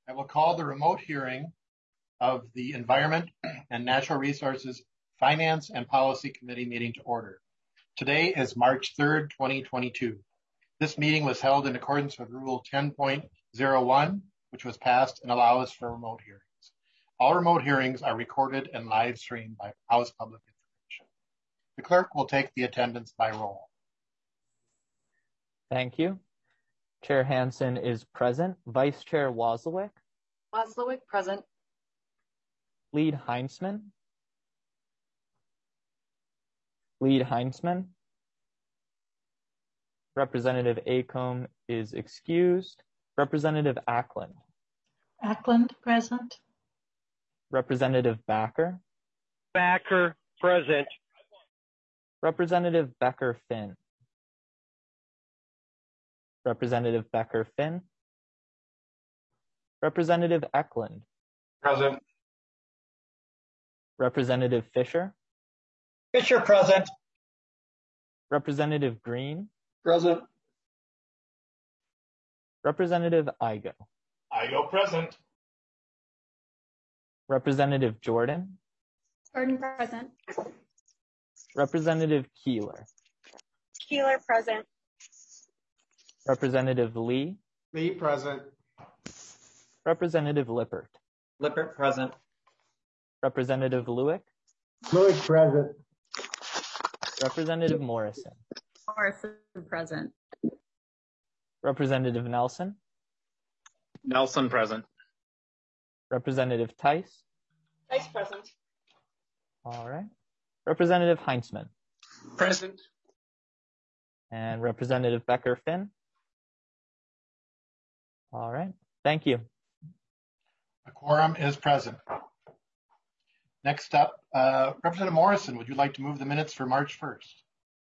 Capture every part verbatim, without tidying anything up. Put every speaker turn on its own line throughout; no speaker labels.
I will call the remote hearing of the Environment and Natural Resources Finance and Policy Committee meeting to order. Today is March third, twenty twenty-two. This meeting was held in accordance with Rule ten point oh one, which was passed and allows for remote hearings. All remote hearings are recorded and live streamed by House Public Information. The clerk will take the attendance by roll.
Thank you. Chair Hansen is present. Vice Chair Wozlowick.
Wozlowick, present.
Lead Heinzman. Lead Heinzman. Representative Acomb is excused. Representative Ackland.
Ackland, present.
Representative Backer.
Backer, present.
Representative Becker-Finn. Representative Becker-Finn. Representative Eklund.
Present.
Representative Fisher.
Fisher, present.
Representative Green.
Present.
Representative Igo.
Igo, present.
Representative Jordan.
Jordan, present.
Representative Keeler.
Keeler, present.
Representative Lee.
Lee, present.
Representative Lippert.
Lippert, present.
Representative Lewick.
Lewick, present.
Representative Morrison.
Morrison, present.
Representative Nelson.
Nelson, present.
Representative Tice.
Tice, present.
All right. Representative Heinzman.
Present.
And Representative Becker-Finn. All right. Thank you.
The quorum is present. Next up, uh, Representative Morrison, would you like to move the minutes for March first?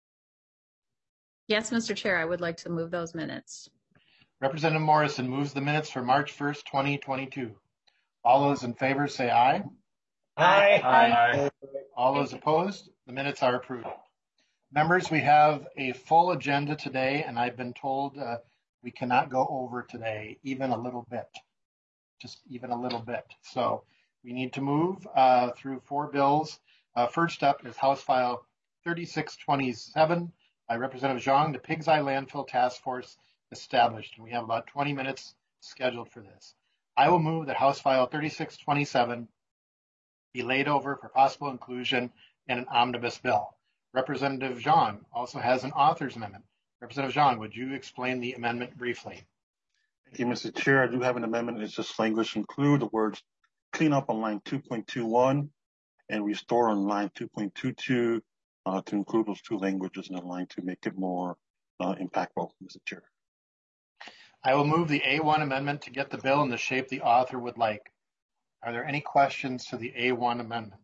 Yes, Mister Chair, I would like to move those minutes.
Representative Morrison moves the minutes for March first, twenty twenty-two. All those in favor say aye.
Aye.
Aye. All those opposed, the minutes are approved. Members, we have a full agenda today, and I've been told uh, we cannot go over today, even a little bit, just even a little bit. So we need to move uh, through four bills. Uh, first up is House File thirty-six twenty-seven by Representative Zhang, the Pigs Eye Landfill Task Force established. And we have about twenty minutes scheduled for this. I will move that House File thirty-six twenty-seven be laid over for possible inclusion in an omnibus bill. Representative Zhang also has an author's amendment. Representative Zhang, would you explain the amendment briefly?
Thank you, Mister Chair. I do have an amendment. It's just language include the words clean up on line two point two one and restore on line two point two two uh, to include those two languages in the line to make it more uh, impactful, Mister Chair.
I will move the A one amendment to get the bill in the shape the author would like. Are there any questions to the A one amendment?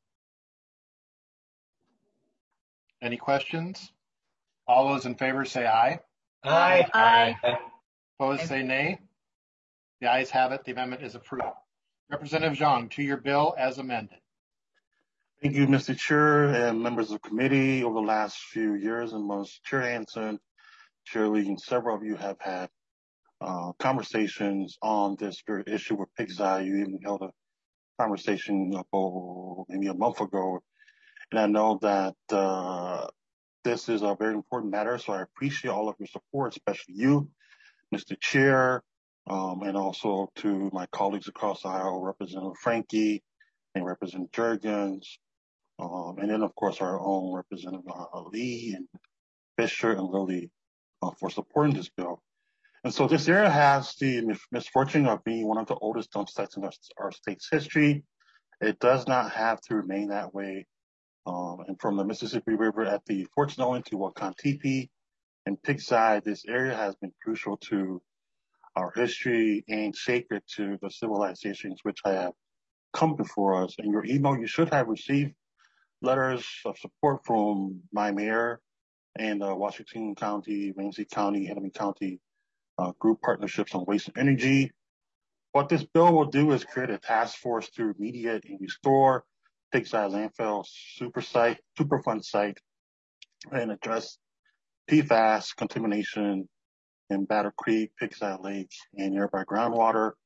Any questions? All those in favor say aye.
Aye.
Aye.
Opposed say nay. The ayes have it. The amendment is approved. Representative Zhang, to your bill as amended.
Thank you, Mister Chair and members of the committee. Over the last few years, and most Chair Hansen, Chair Lee, and several of you have had uh, conversations on this very issue with Pigs Eye. You even held a conversation about maybe a month ago. And I know that uh, this is a very important matter, so I appreciate all of your support, especially you, Mister Chair, um, and also to my colleagues across Ohio, Representative Frankie and Representative Jurgens, um, and then, of course, our own Representative uh, Lee and Fisher and Lilly uh, for supporting this bill. And so this area has the misfortune of being one of the oldest dump sites in our, our state's history. It does not have to remain that way. Um, and from the Mississippi River at the Fort Snelling to Wakantipi and Pigs Eye, this area has been crucial to our history and sacred to the civilizations which have come before us. In your email, you should have received letters of support from my mayor and uh, Washington County, Ramsey County, Hennepin County uh, group partnerships on waste and energy. What this bill will do is create a task force to remediate and restore Pigs Eye landfill super site, Superfund site, and address P FAS contamination in Battle Creek, Pigs Eye Lake, and nearby groundwater.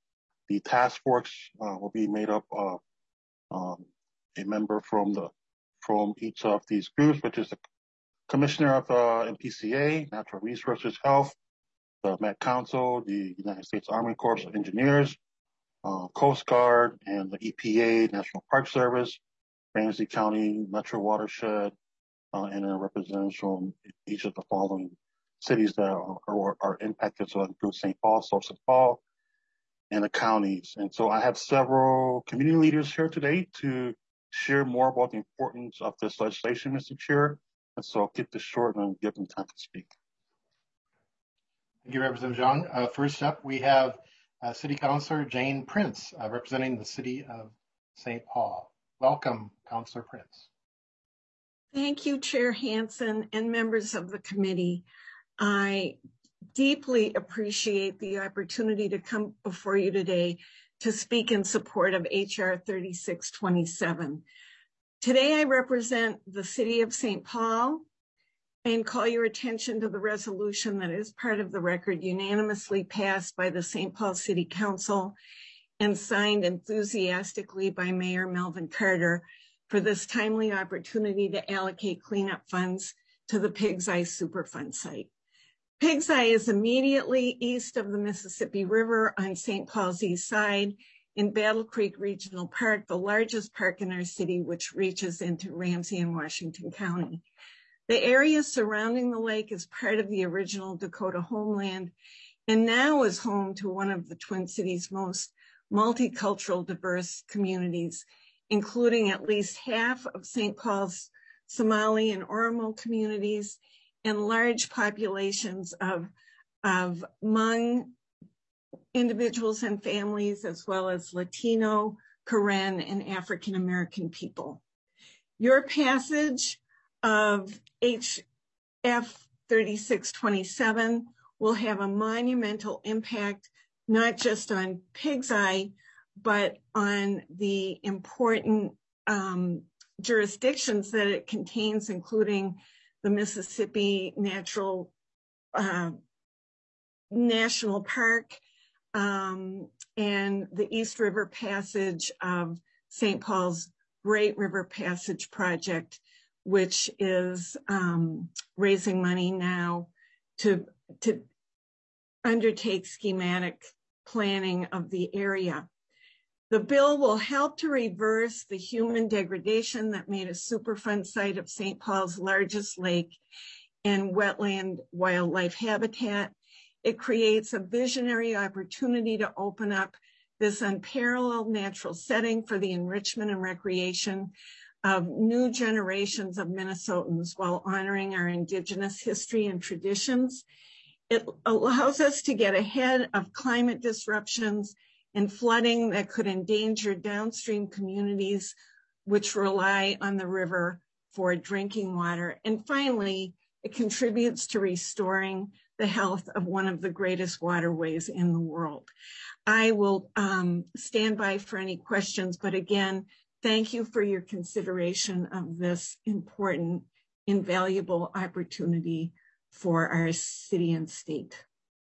The task force uh, will be made up of um, a member from the from each of these groups, which is the Commissioner of uh, M P C A, Natural Resources Health, the Met Council, the United States Army Corps of Engineers, uh, Coast Guard, and the E P A, National Park Service, Ramsey County Metro Watershed, uh, and a representative from each of the following cities that are, are, are impacted, so that includes Saint Paul, South Saint Paul, and the counties. And so I have several community leaders here today to share more about the importance of this legislation, Mister Chair. And so I'll keep this short and give them time to speak.
Thank you, Representative Zhang. Uh, first up, we have uh, City Councilor Jane Prince, uh, representing the City of Saint Paul. Welcome, Councilor Prince.
Thank you, Chair Hansen and members of the committee. I deeply appreciate the opportunity to come before you today to speak in support of H R thirty-six twenty-seven. Today, I represent the City of Saint Paul and call your attention to the resolution that is part of the record unanimously passed by the Saint Paul City Council and signed enthusiastically by Mayor Melvin Carter for this timely opportunity to allocate cleanup funds to the Pigs Eye Superfund site. Pigs Eye is immediately east of the Mississippi River on Saint Paul's east side in Battle Creek Regional Park, the largest park in our city, which reaches into Ramsey and Washington County. The area surrounding the lake is part of the original Dakota homeland and now is home to one of the Twin Cities' most multicultural, diverse communities, including at least half of Saint Paul's Somali and Oromo communities and large populations of, of Hmong individuals and families, as well as Latino, Karen, and African American people. Your passage of H F thirty-six twenty-seven will have a monumental impact, not just on Pigs Eye, but on the important um, jurisdictions that it contains, including the Mississippi Natural uh, National Park, Um, and the East River Passage of Saint Paul's Great River Passage Project, which is um, raising money now to, to undertake schematic planning of the area. The bill will help to reverse the human degradation that made a Superfund site of Saint Paul's largest lake and wetland wildlife habitat. It creates a visionary opportunity to open up this unparalleled natural setting for the enrichment and recreation of new generations of Minnesotans while honoring our Indigenous history and traditions. It allows us to get ahead of climate disruptions and flooding that could endanger downstream communities which rely on the river for drinking water. And finally, it contributes to restoring the health of one of the greatest waterways in the world. I will um, stand by for any questions, but again, thank you for your consideration of this important, invaluable opportunity for our city and state.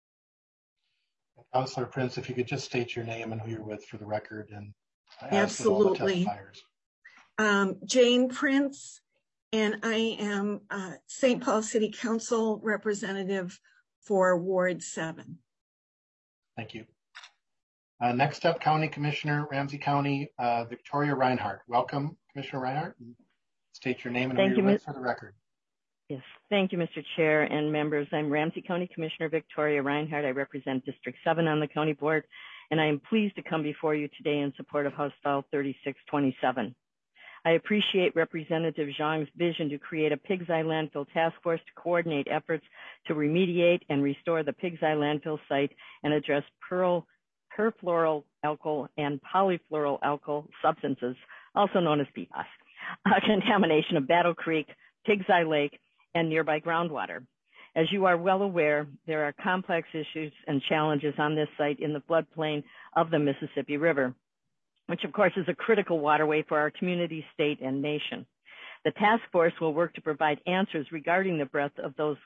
Councilor Prince, if you could just state your name and who you're with for the record, and
absolutely. Um, Jane Prince, and I am uh, Saint Paul City Council representative for Ward seven.
Thank you. Uh, next up, County Commissioner, Ramsey County, uh, Victoria Reinhardt. Welcome, Commissioner Reinhardt. State your name and
Thank
who you're
you,
with for the record.
Yes, thank you, Mister Chair and members. I'm Ramsey County Commissioner Victoria Reinhardt. I represent District seven on the county board, and I am pleased to come before you today in support of House File thirty-six twenty-seven. I appreciate Representative Zhang's vision to create a Pigs Eye landfill task force to coordinate efforts to remediate and restore the Pigs Eye landfill site and address pearl, perfluoroalkyl and polyfluoroalkyl substances, also known as P FAS, uh, contamination of Battle Creek, Pigs Eye Lake, and nearby groundwater. As you are well aware, there are complex issues and challenges on this site in the floodplain of the Mississippi River, which of course is a critical waterway for our community, state, and nation. The task force will work to provide answers regarding the breadth of those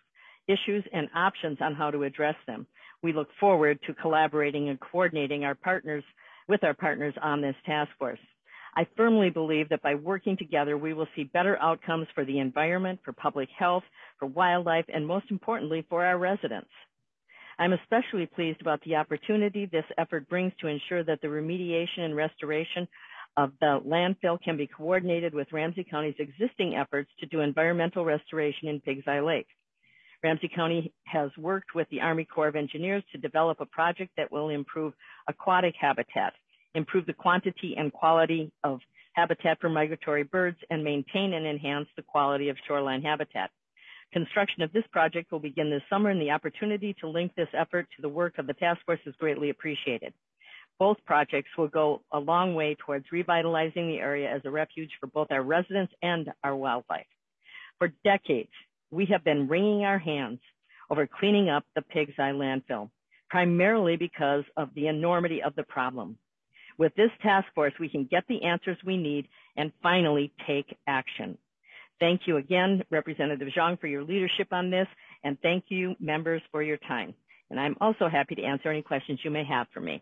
issues and options on how to address them. We look forward to collaborating and coordinating our partners with our partners on this task force. I firmly believe that by working together, we will see better outcomes for the environment, for public health, for wildlife, and most importantly, for our residents. I'm especially pleased about the opportunity this effort brings to ensure that the remediation and restoration of the landfill can be coordinated with Ramsey County's existing efforts to do environmental restoration in Pigs Eye Lake. Ramsey County has worked with the Army Corps of Engineers to develop a project that will improve aquatic habitat, improve the quantity and quality of habitat for migratory birds, and maintain and enhance the quality of shoreline habitat. Construction of this project will begin this summer, and the opportunity to link this effort to the work of the task force is greatly appreciated. Both projects will go a long way towards revitalizing the area as a refuge for both our residents and our wildlife. For decades, we have been wringing our hands over cleaning up the Pigs Eye landfill, primarily because of the enormity of the problem. With this task force, we can get the answers we need and finally take action. Thank you again, Representative Zhang, for your leadership on this, and thank you, members, for your time. And I'm also happy to answer any questions you may have for me.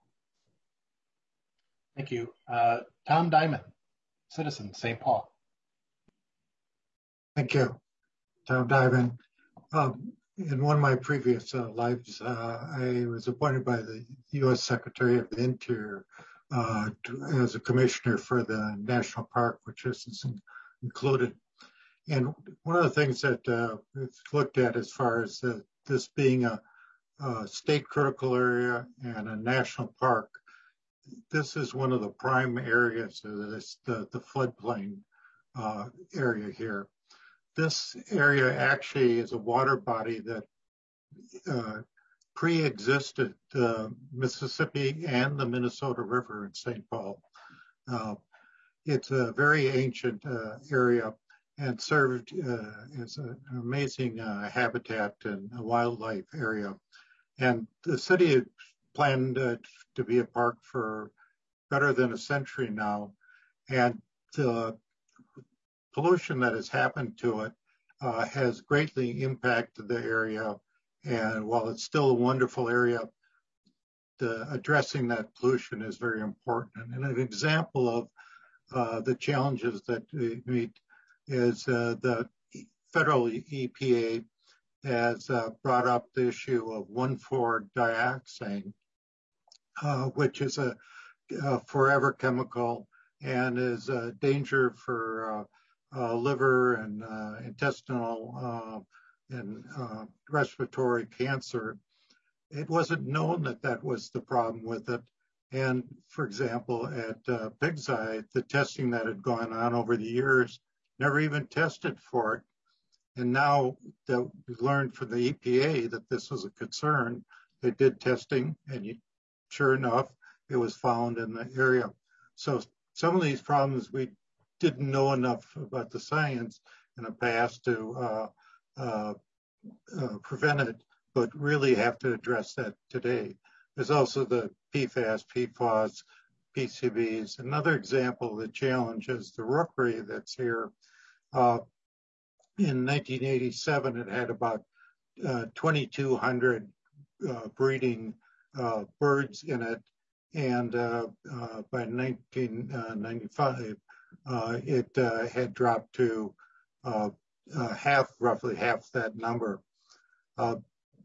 Thank you. Uh, Tom Diamond, citizen, Saint Paul.
Thank you, Tom Diamond. Um, in one of my previous uh, lives, uh, I was appointed by the U S Secretary of the Interior uh, to, as a commissioner for the National Park, which is included. And one of the things that uh, we've looked at as far as uh, this being a, a state critical area and a national park, this is one of the prime areas of this, the, the floodplain uh, area here. This area actually is a water body that uh, pre-existed the Mississippi and the Minnesota River in Saint Paul. Uh, it's a very ancient uh, area and served uh, as an amazing uh, habitat and a wildlife area. And the city had planned uh, to be a park for better than a century now. And the pollution that has happened to it uh, has greatly impacted the area. And while it's still a wonderful area, the addressing that pollution is very important. And an example of uh, the challenges that we meet is uh, the federal E P A has uh, brought up the issue of one four dioxane, uh, which is a, a forever chemical and is a danger for uh, uh, liver and uh, intestinal uh, and uh, respiratory cancer. It wasn't known that that was the problem with it. And for example, at uh, Pigs Eye, the testing that had gone on over the years never even tested for it. And now that we learned from the E P A that this was a concern, they did testing, and you, sure enough, it was found in the area. So some of these problems we didn't know enough about the science in the past to uh, uh, uh, prevent it, but really have to address that today. There's also the P FAS, P FOS, P C Bs. Another example of the challenge is the rookery that's here. Uh, in nineteen eighty-seven, it had about uh, twenty-two hundred uh, breeding uh, birds in it. And uh, uh, by nineteen ninety-five, uh, it uh, had dropped to uh, uh, half, roughly half that number. Uh,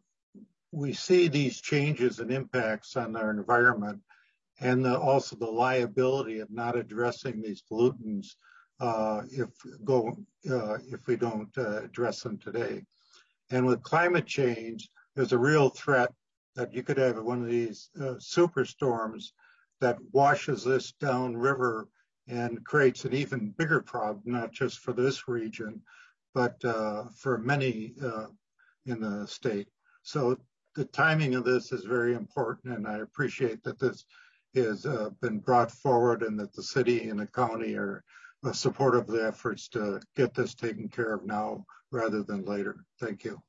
we see these changes and impacts on our environment, and the, also the liability of not addressing these pollutants uh, if go uh, if we don't uh, address them today. And with climate change, there's a real threat that you could have one of these uh, superstorms that washes this downriver and creates an even bigger problem, not just for this region, but uh, for many uh, in the state. So the timing of this is very important, and I appreciate that this has uh, been brought forward and that the city and the county are uh, supportive of the efforts to get this taken care of now rather than later. Thank you.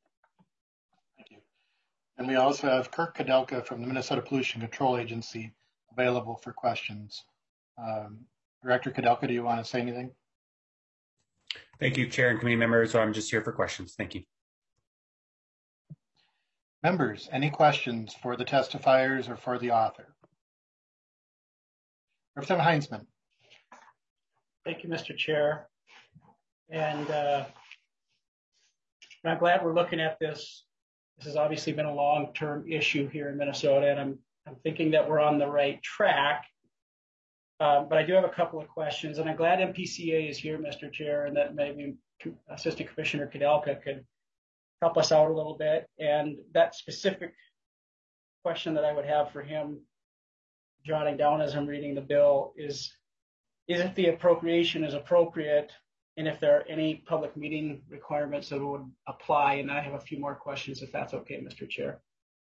Thank you. And we also have Kirk Kadelka from the Minnesota Pollution Control Agency available for questions. Um, Director Kadelka, do you want to say anything?
Thank you, Chair and committee members. I'm just here for questions. Thank you.
Members, any questions for the testifiers or for the author? Representative Heinzman.
Thank you, Mister Chair. And uh, I'm glad we're looking at this. This has obviously been a long-term issue here in Minnesota, and I'm, I'm thinking that we're on the right track. Um, but I do have a couple of questions, and I'm glad M P C A is here, Mister Chair, and that maybe Assistant Commissioner Kudelka could help us out a little bit. And that specific question that I would have for him, jotting down as I'm reading the bill, is, is if the appropriation is appropriate, and if there are any public meeting requirements that would apply. And I have a few more questions, if that's okay, Mister Chair.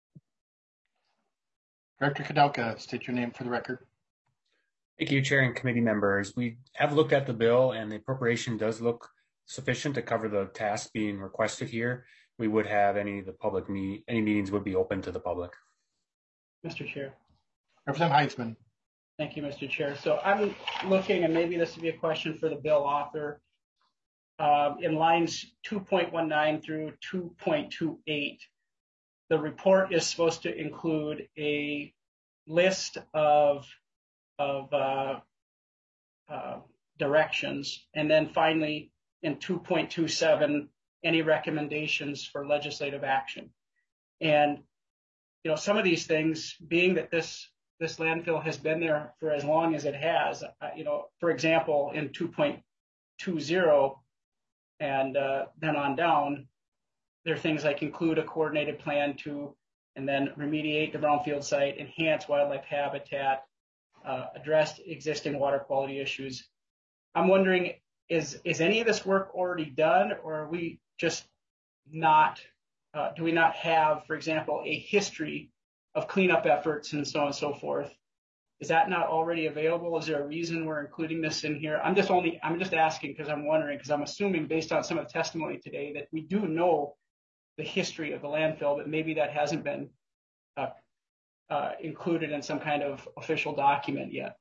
Director Kudelka, state your name for the record.
Thank you, Chair and committee members. We have looked at the bill, and the appropriation does look sufficient to cover the tasks being requested here. We would have any of the public meet any meetings would be open to the public.
Mister Chair.
Representative Heinzman.
Thank you, Mister Chair. So I'm looking, and maybe this would be a question for the bill author, um, in lines two point one nine through two point two eight. The report is supposed to include a list of of uh, uh, directions, and then finally in two point two seven, any recommendations for legislative action. And you know, some of these things, being that this this landfill has been there for as long as it has, uh, you know, for example, in two point two zero and uh, then on down, there are things like include a coordinated plan to, and then remediate the brownfield site, enhance wildlife habitat, uh, address existing water quality issues. I'm wondering, is is any of this work already done, or are we just not, uh, do we not have, for example, a history of cleanup efforts and so on and so forth? Is that not already available? Is there a reason we're including this in here? I'm just only, I'm just asking because I'm wondering, because I'm assuming based on some of the testimony today that we do know the history of the landfill, but maybe that hasn't been uh, uh, included in some kind of official document yet.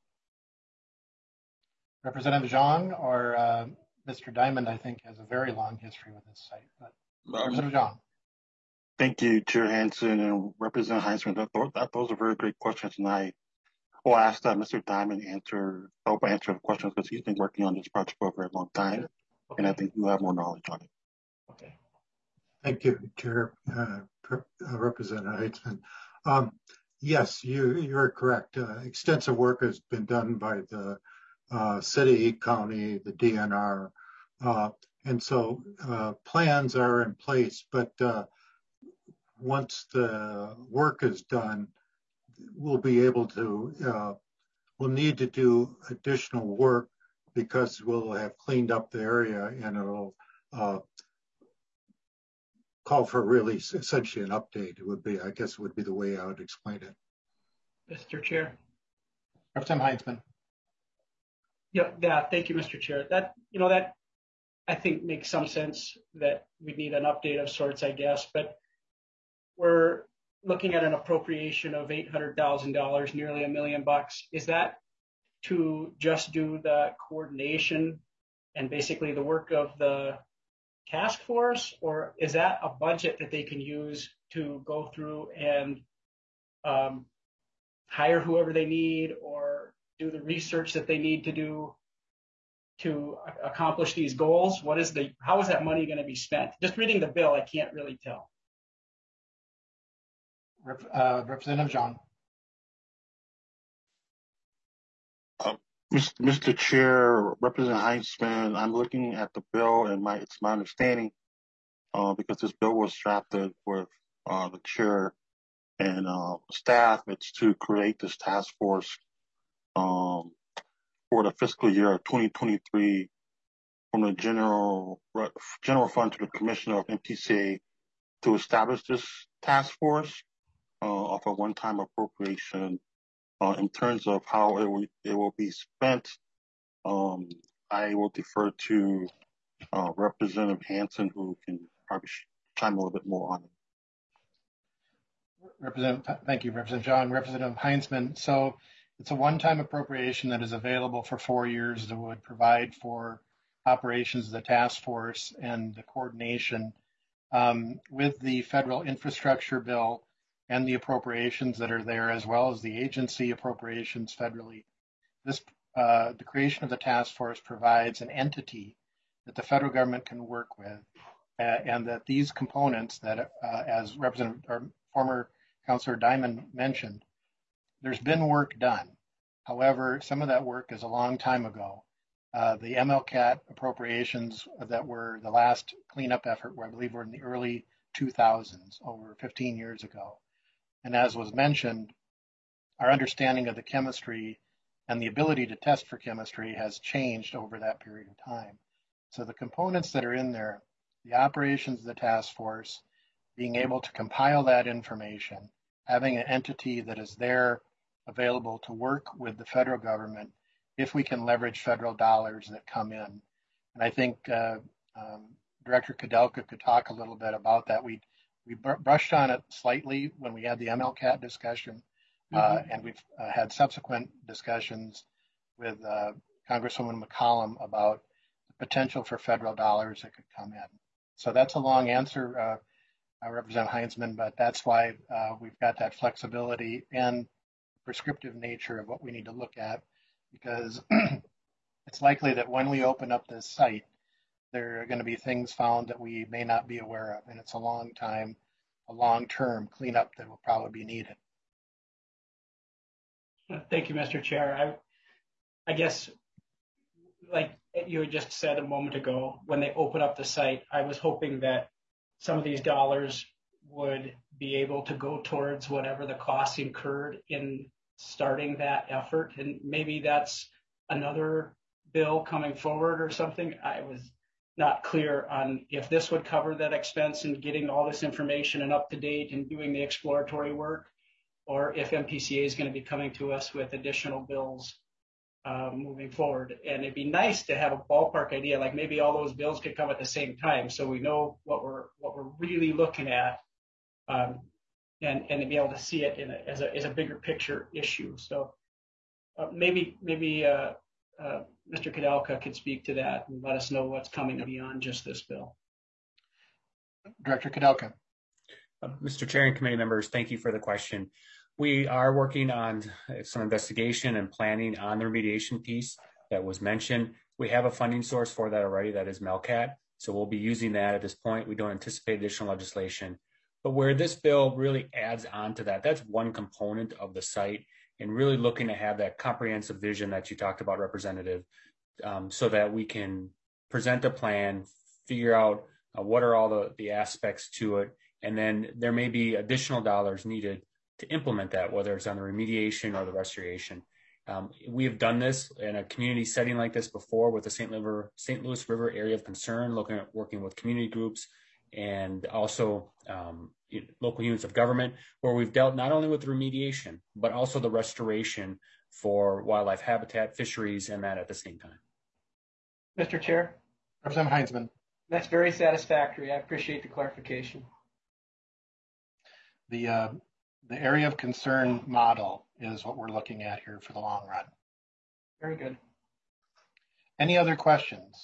Representative Zhang or uh, Mister Diamond, I think, has a very long history with this site. But Representative Zhang.
Thank you, Chair Hansen and Representative Heinzman. That, that, those are very great questions, and I will ask that Mister Diamond answer, help answer the questions because he's been working on this project for a very long time, okay. And I think you have more knowledge on it.
Okay.
Thank you, Chair, uh, Representative Heitzman. Um, yes, you, you're correct. Uh, extensive work has been done by the uh, city, county, the D N R, uh, and so uh, plans are in place. But uh, once the work is done, we'll be able to. Uh, we'll need to do additional work because we'll have cleaned up the area, and it'll. Uh, call for really essentially an update. It would be, I guess, would be the way I would explain it.
Mister Chair.
Representative Heinzman.
Yeah, yeah. Thank you, Mister Chair. That you know that I think makes some sense that we need an update of sorts, I guess. But we're looking at an appropriation of eight hundred thousand dollars, nearly a million bucks. Is that to just do the coordination and basically the work of the task force, or is that a budget that they can use to go through and um, hire whoever they need or do the research that they need to do to accomplish these goals? What is the, how is that money going to be spent? Just reading the bill, I can't really tell.
Rep, uh, Representative Zhang.
Um, Mister Chair, Representative Heinzman, I'm looking at the bill, and my it's my understanding, uh, because this bill was drafted with uh, the chair and uh, staff, it's to create this task force um, for the fiscal year of twenty twenty-three from the general general fund to the Commissioner of M P C A to establish this task force uh, of a one-time appropriation. Uh, in terms of how it will, it will be spent, um, I will defer to uh, Representative Hansen, who can probably chime a little bit more on it.
Representative, thank you, Representative John. Representative Heinzman. So it's a one-time appropriation that is available for four years that would provide for operations of the task force and the coordination Um, with the federal infrastructure bill and the appropriations that are there, as well as the agency appropriations federally, this uh, the creation of the task force provides an entity that the federal government can work with, uh, and that these components that, uh, as Representative or former Councilor Diamond mentioned, there's been work done. However, some of that work is a long time ago. Uh, the M L C A T appropriations that were the last cleanup effort, where I believe were in the early two thousands, over fifteen years ago. And as was mentioned, our understanding of the chemistry and the ability to test for chemistry has changed over that period of time. So the components that are in there, the operations of the task force, being able to compile that information, having an entity that is there available to work with the federal government if we can leverage federal dollars that come in. And I think uh, um, Director Kudelka could talk a little bit about that. We we br- brushed on it slightly when we had the M L C A T discussion, uh, mm-hmm. and we've uh, had subsequent discussions with uh, Congresswoman McCollum about the potential for federal dollars that could come in. So that's a long answer, uh, uh, Representative Heinzman, but that's why uh, we've got that flexibility and prescriptive nature of what we need to look at, because it's likely that when we open up this site, there are going to be things found that we may not be aware of, and it's a long time, a long-term cleanup that will probably be needed.
Thank you, Mister Chair. I, I guess, like you had just said a moment ago, when they open up the site, I was hoping that some of these dollars would be able to go towards whatever the costs incurred in starting that effort. And maybe that's another bill coming forward or something. I was not clear on if this would cover that expense in getting all this information and up to date and doing the exploratory work, or if M P C A is going to be coming to us with additional bills uh, moving forward. And it'd be nice to have a ballpark idea, like maybe all those bills could come at the same time, so we know what we're what we're really looking at, um, and and to be able to see it in a, as a as a bigger picture issue. So uh, maybe maybe uh, uh, Mister Kudelka could speak to that and let us know what's coming beyond just this bill.
Director Kudelka.
Uh, Mister Chair and committee members, thank you for the question. We are working on some investigation and planning on the remediation piece that was mentioned. We have a funding source for that already, that is M L C A T. So we'll be using that at this point. We don't anticipate additional legislation. But where this bill really adds on to that, that's one component of the site, and really looking to have that comprehensive vision that you talked about, Representative, um, so that we can present a plan, figure out uh, what are all the, the aspects to it, and then there may be additional dollars needed to implement that, whether it's on the remediation or the restoration. Um, we have done this in a community setting like this before with the Saint River, Saint Louis River Area of Concern, looking at working with community groups and also um, local units of government, where we've dealt not only with the remediation, but also the restoration for wildlife habitat, fisheries, and that at the same time.
Mister Chair?
Representative Heinzman.
That's very satisfactory. I appreciate the clarification.
The uh, the area of concern model is what we're looking at here for the long run.
Very good.
Any other questions?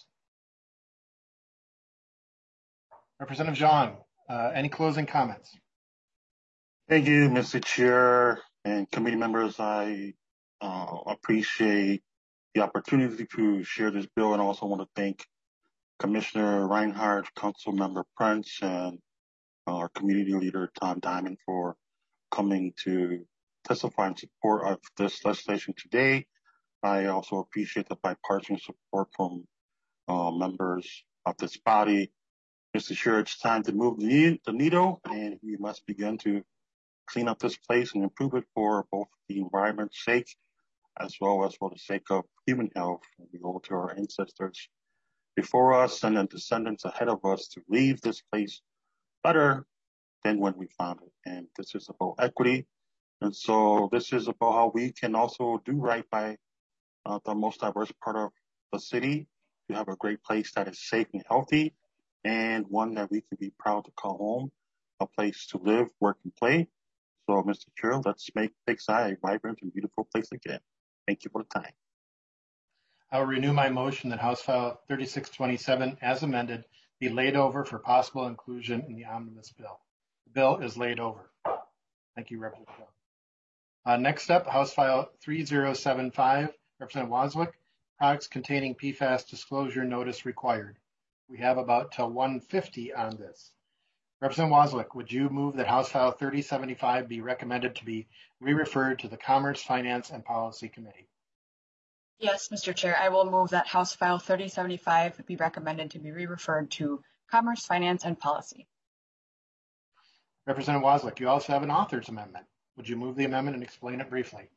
Representative Zhang, uh, any closing comments?
Thank you, Mister Chair and committee members. I uh, appreciate the opportunity to share this bill, and also want to thank Commissioner Reinhardt, Councilmember Prince, and our community leader, Tom Diamond, for coming to testify in support of this legislation today. I also appreciate the bipartisan support from uh, members of this body. Mister Chair, it's time to move the needle, and we must begin to clean up this place and improve it for both the environment's sake as well as for the sake of human health. We owe to our ancestors before us and the descendants ahead of us to leave this place better than when we found it. And this is about equity. And so this is about how we can also do right by uh, the most diverse part of the city, to have a great place that is safe and healthy, and one that we can be proud to call home, a place to live, work, and play. So, Mister Chair, let's make Big Si a vibrant and beautiful place again. Thank you for the time.
I will renew my motion that House File thirty-six twenty-seven, as amended, be laid over for possible inclusion in the omnibus bill. The bill is laid over. Thank you, Representative. Uh, next up, House File three zero seven five, Representative Waswick, products containing P FAS disclosure notice required. We have about till one fifty on this. Representative Waswick, would you move that House File thirty seventy-five be recommended to be re-referred to the Commerce, Finance, and Policy Committee?
Yes, Mister Chair, I will move that House File thirty seventy-five be recommended to be re-referred to Commerce, Finance, and Policy.
Representative Waswick, you also have an author's amendment. Would you move the amendment and explain it briefly?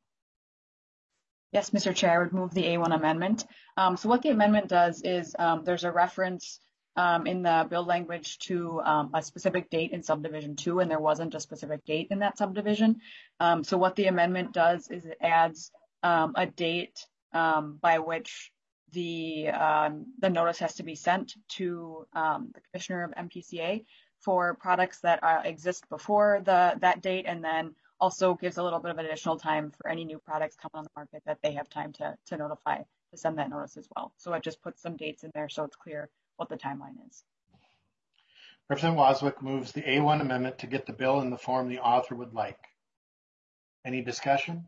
Yes, Mister Chair, I would move the A one amendment. Um, so what the amendment does is um, there's a reference um, in the bill language to um, a specific date in subdivision two, and there wasn't a specific date in that subdivision. Um, so what the amendment does is it adds um, a date um, by which the um, the notice has to be sent to um, the Commissioner of M P C A for products that uh, exist before the that date, and then also gives a little bit of additional time for any new products coming on the market that they have time to, to notify, to send that notice as well. So it just puts some dates in there so it's clear what the timeline is.
Representative Waswick moves the A one amendment to get the bill in the form the author would like. Any discussion?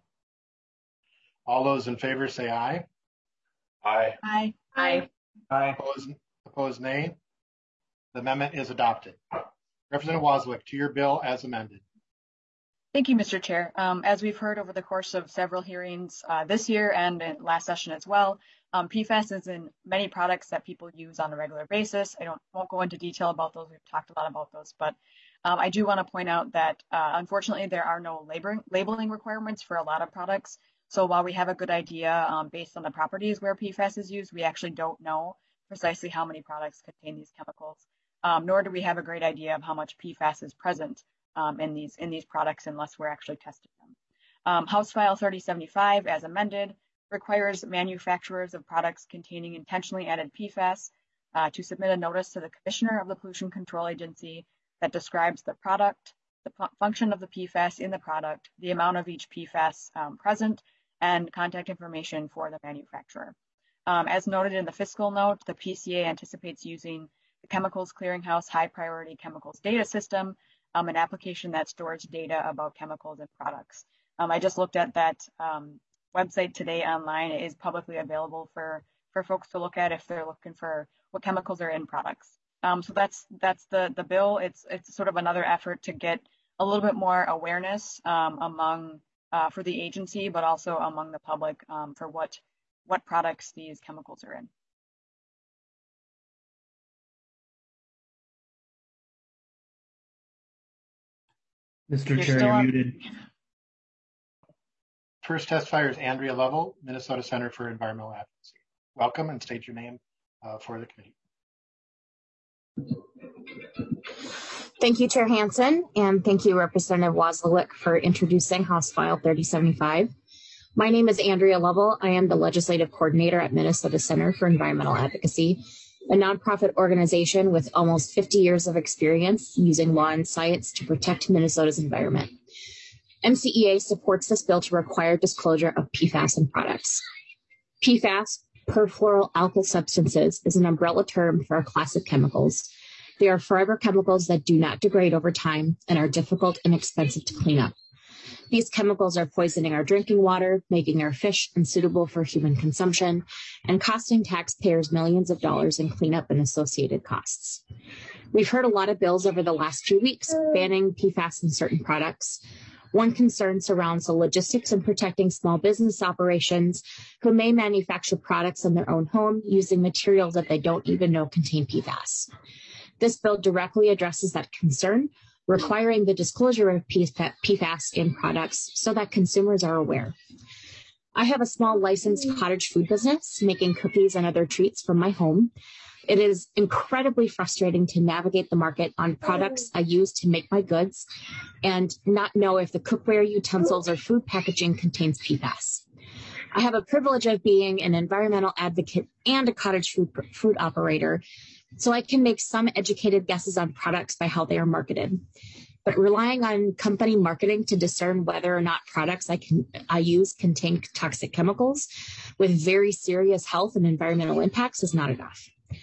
All those in favor say aye.
Aye.
Aye.
Aye.
Aye.
Opposed, opposed nay. The amendment is adopted. Representative Waswick, to your bill as amended.
Thank you, Mister Chair. Um, as we've heard over the course of several hearings uh, this year and in last session as well, um, P FAS is in many products that people use on a regular basis. I don't won't go into detail about those. We've talked a lot about those, but um, I do want to point out that uh, unfortunately there are no labeling, labeling requirements for a lot of products. So while we have a good idea um, based on the properties where P FAS is used, we actually don't know precisely how many products contain these chemicals, um, nor do we have a great idea of how much P FAS is present Um, in these in these products unless we're actually testing them. Um, House File thirty seventy-five, as amended, requires manufacturers of products containing intentionally added P FAS uh, to submit a notice to the Commissioner of the Pollution Control Agency that describes the product, the function of the P FAS in the product, the amount of each P FAS um, present, and contact information for the manufacturer. Um, as noted in the fiscal note, the P C A anticipates using the Chemicals Clearinghouse High Priority Chemicals Data System, Um, an application that stores data about chemicals and products. Um, I just looked at that um, website today online. It is publicly available for, for folks to look at if they're looking for what chemicals are in products. Um, so that's that's the, the bill. It's it's sort of another effort to get a little bit more awareness um, among uh, for the agency, but also among the public um, for what what products these chemicals are in.
Mister
You're
Chair,
still
you're
on.
muted.
First testifier is Andrea Lovell, Minnesota Center for Environmental Advocacy. Welcome and state your name uh, for the committee.
Thank you, Chair Hansen, and thank you, Representative Waswick, for introducing House File thirty seventy-five. My name is Andrea Lovell. I am the Legislative Coordinator at Minnesota Center for Environmental Advocacy, a nonprofit organization with almost fifty years of experience using law and science to protect Minnesota's environment. M C E A supports this bill to require disclosure of P FAS in products. P FAS, perfluoroalkyl substances, is an umbrella term for a class of chemicals. They are forever chemicals that do not degrade over time and are difficult and expensive to clean up. These chemicals are poisoning our drinking water, making our fish unsuitable for human consumption, and costing taxpayers millions of dollars in cleanup and associated costs. We've heard a lot of bills over the last few weeks banning P FAS in certain products. One concern surrounds the logistics in protecting small business operations who may manufacture products in their own home using materials that they don't even know contain P FAS. This bill directly addresses that concern, requiring the disclosure of P FAS in products so that consumers are aware. I have a small licensed cottage food business making cookies and other treats from my home. It is incredibly frustrating to navigate the market on products I use to make my goods and not know if the cookware, utensils, or food packaging contains P FAS. I have a privilege of being an environmental advocate and a cottage food, food operator, so I can make some educated guesses on products by how they are marketed. But relying on company marketing to discern whether or not products I can I use contain toxic chemicals with very serious health and environmental impacts is not enough.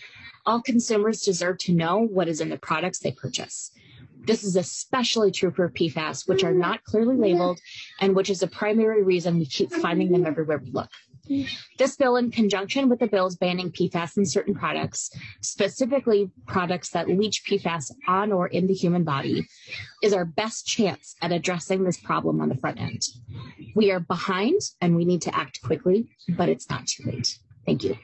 All consumers deserve to know what is in the products they purchase. This is especially true for P FAS, which are not clearly labeled and which is a primary reason we keep finding them everywhere we look. This bill, in conjunction with the bills banning P FAS in certain products, specifically products that leach P FAS on or in the human body, is our best chance at addressing this problem on the front end. We are behind and we need to act quickly, but it's not too late. Thank you.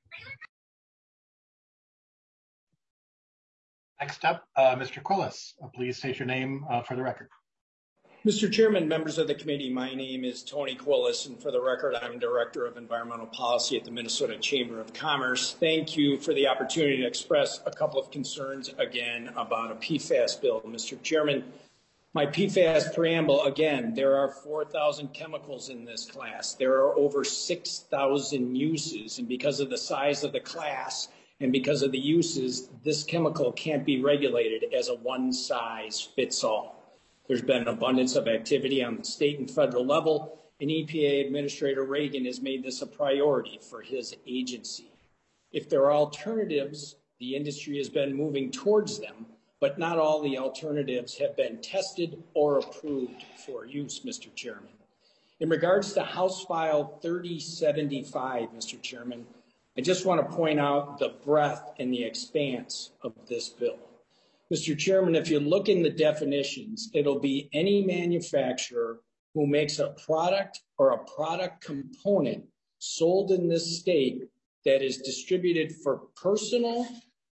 Next up, uh, Mister Quillis. Uh, please state your name uh, for the record.
Mister Chairman, members of the committee, my name is Tony Quillis, and for the record, I'm Director of Environmental Policy at the Minnesota Chamber of Commerce. Thank you for the opportunity to express a couple of concerns again about a P FAS bill. Mister Chairman, my P FAS preamble, again, there are four thousand chemicals in this class. There are over six thousand uses, and because of the size of the class and because of the uses, this chemical can't be regulated as a one-size-fits-all. There's been an abundance of activity on the state and federal level, and E P A Administrator Reagan has made this a priority for his agency. If there are alternatives, the industry has been moving towards them, but not all the alternatives have been tested or approved for use, Mister Chairman. In regards to House File thirty seventy-five, Mister Chairman, I just want to point out the breadth and the expanse of this bill. Mister Chairman, if you look in the definitions, it'll be any manufacturer who makes a product or a product component sold in this state that is distributed for personal,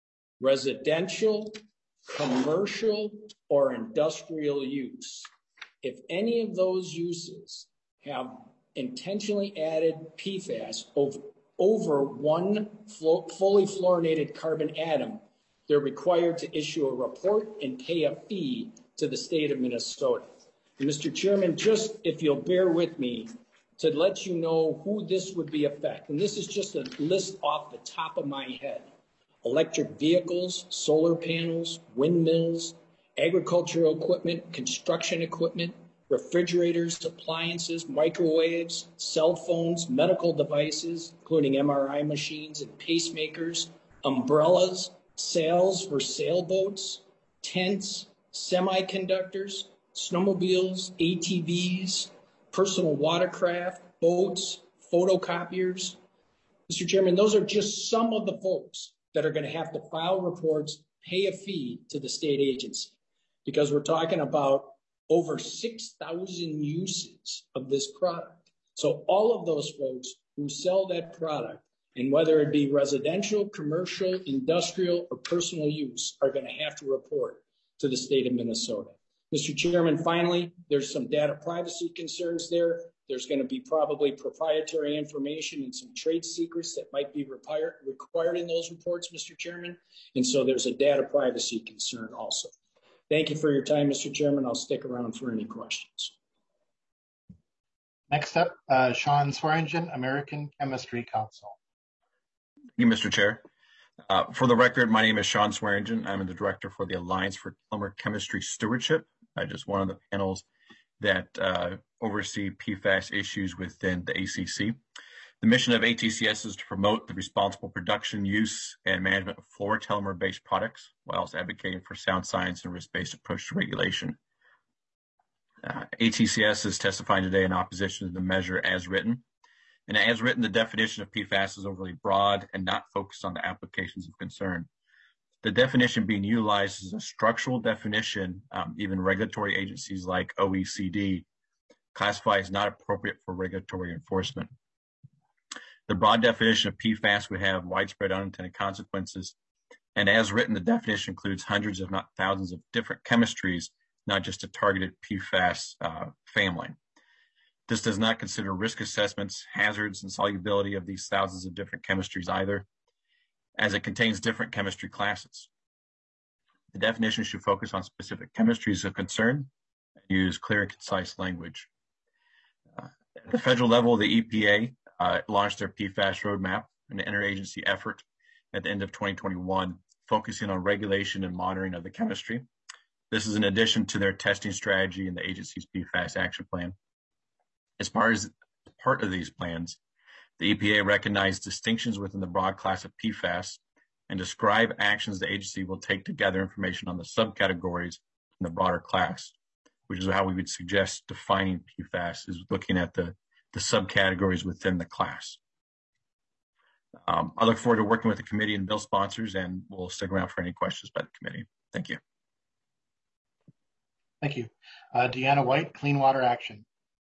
residential, commercial, or industrial use. If any of those uses have intentionally added P FAS over, over one fully fluorinated carbon atom, they're required to issue a report and pay a fee to the state of Minnesota. And Mister Chairman, just if you'll bear with me to let you know who this would be affect, and this is just a list off the top of my head: electric vehicles, solar panels, windmills, agricultural equipment, construction equipment, refrigerators, appliances, microwaves, cell phones, medical devices, including M R I machines and pacemakers, umbrellas, sails for sailboats, tents, semiconductors, snowmobiles, A T Vs, personal watercraft, boats, photocopiers. Mister Chairman, those are just some of the folks that are going to have to file reports, pay a fee to the state agency, because we're talking about over six thousand uses of this product. So all of those folks who sell that product, and whether it be residential, commercial, industrial, or personal use, are going to have to report to the state of Minnesota. Mister Chairman, finally, there's some data privacy concerns there. There's going to be probably proprietary information and some trade secrets that might be required, required in those reports, Mister Chairman. And so there's a data privacy concern also. Thank you for your time, Mister Chairman. I'll stick around for any questions.
Next up, uh, Sean Swearingen, American Chemistry Council.
Thank you, Mister Chair. Uh, for the record, my name is Sean Swearingen. I'm the director for the Alliance for Polymer Chemistry Stewardship. I just one of the panels that uh, oversee P FAS issues within the A C C. The mission of A T C S is to promote the responsible production, use, and management of fluorotelmer-based products, while also advocating for sound science and risk-based approach to regulation. Uh, A T C S is testifying today in opposition to the measure as written. And as written, the definition of P FAS is overly broad and not focused on the applications of concern. The definition being utilized is a structural definition. Um, even regulatory agencies like O E C D classify as not appropriate for regulatory enforcement. The broad definition of P FAS would have widespread unintended consequences. And as written, the definition includes hundreds, if not thousands, of different chemistries, not just a targeted P FAS uh, family. This does not consider risk assessments, hazards, and solubility of these thousands of different chemistries either, as it contains different chemistry classes. The definition should focus on specific chemistries of concern and use clear and concise language. Uh, at the federal level, the E P A uh, launched their P FAS roadmap, an interagency effort at the end of twenty twenty-one, focusing on regulation and monitoring of the chemistry. This is in addition to their testing strategy and the agency's P FAS action plan. As far as part of these plans, the E P A recognized distinctions within the broad class of P FAS and describe actions the agency will take to gather information on the subcategories in the broader class, which is how we would suggest defining P FAS, is looking at the, the subcategories within the class. Um, I look forward to working with the committee and bill sponsors, and we'll stick around for any questions by the committee. Thank you.
Thank you. Uh, Deanna White, Clean Water Action.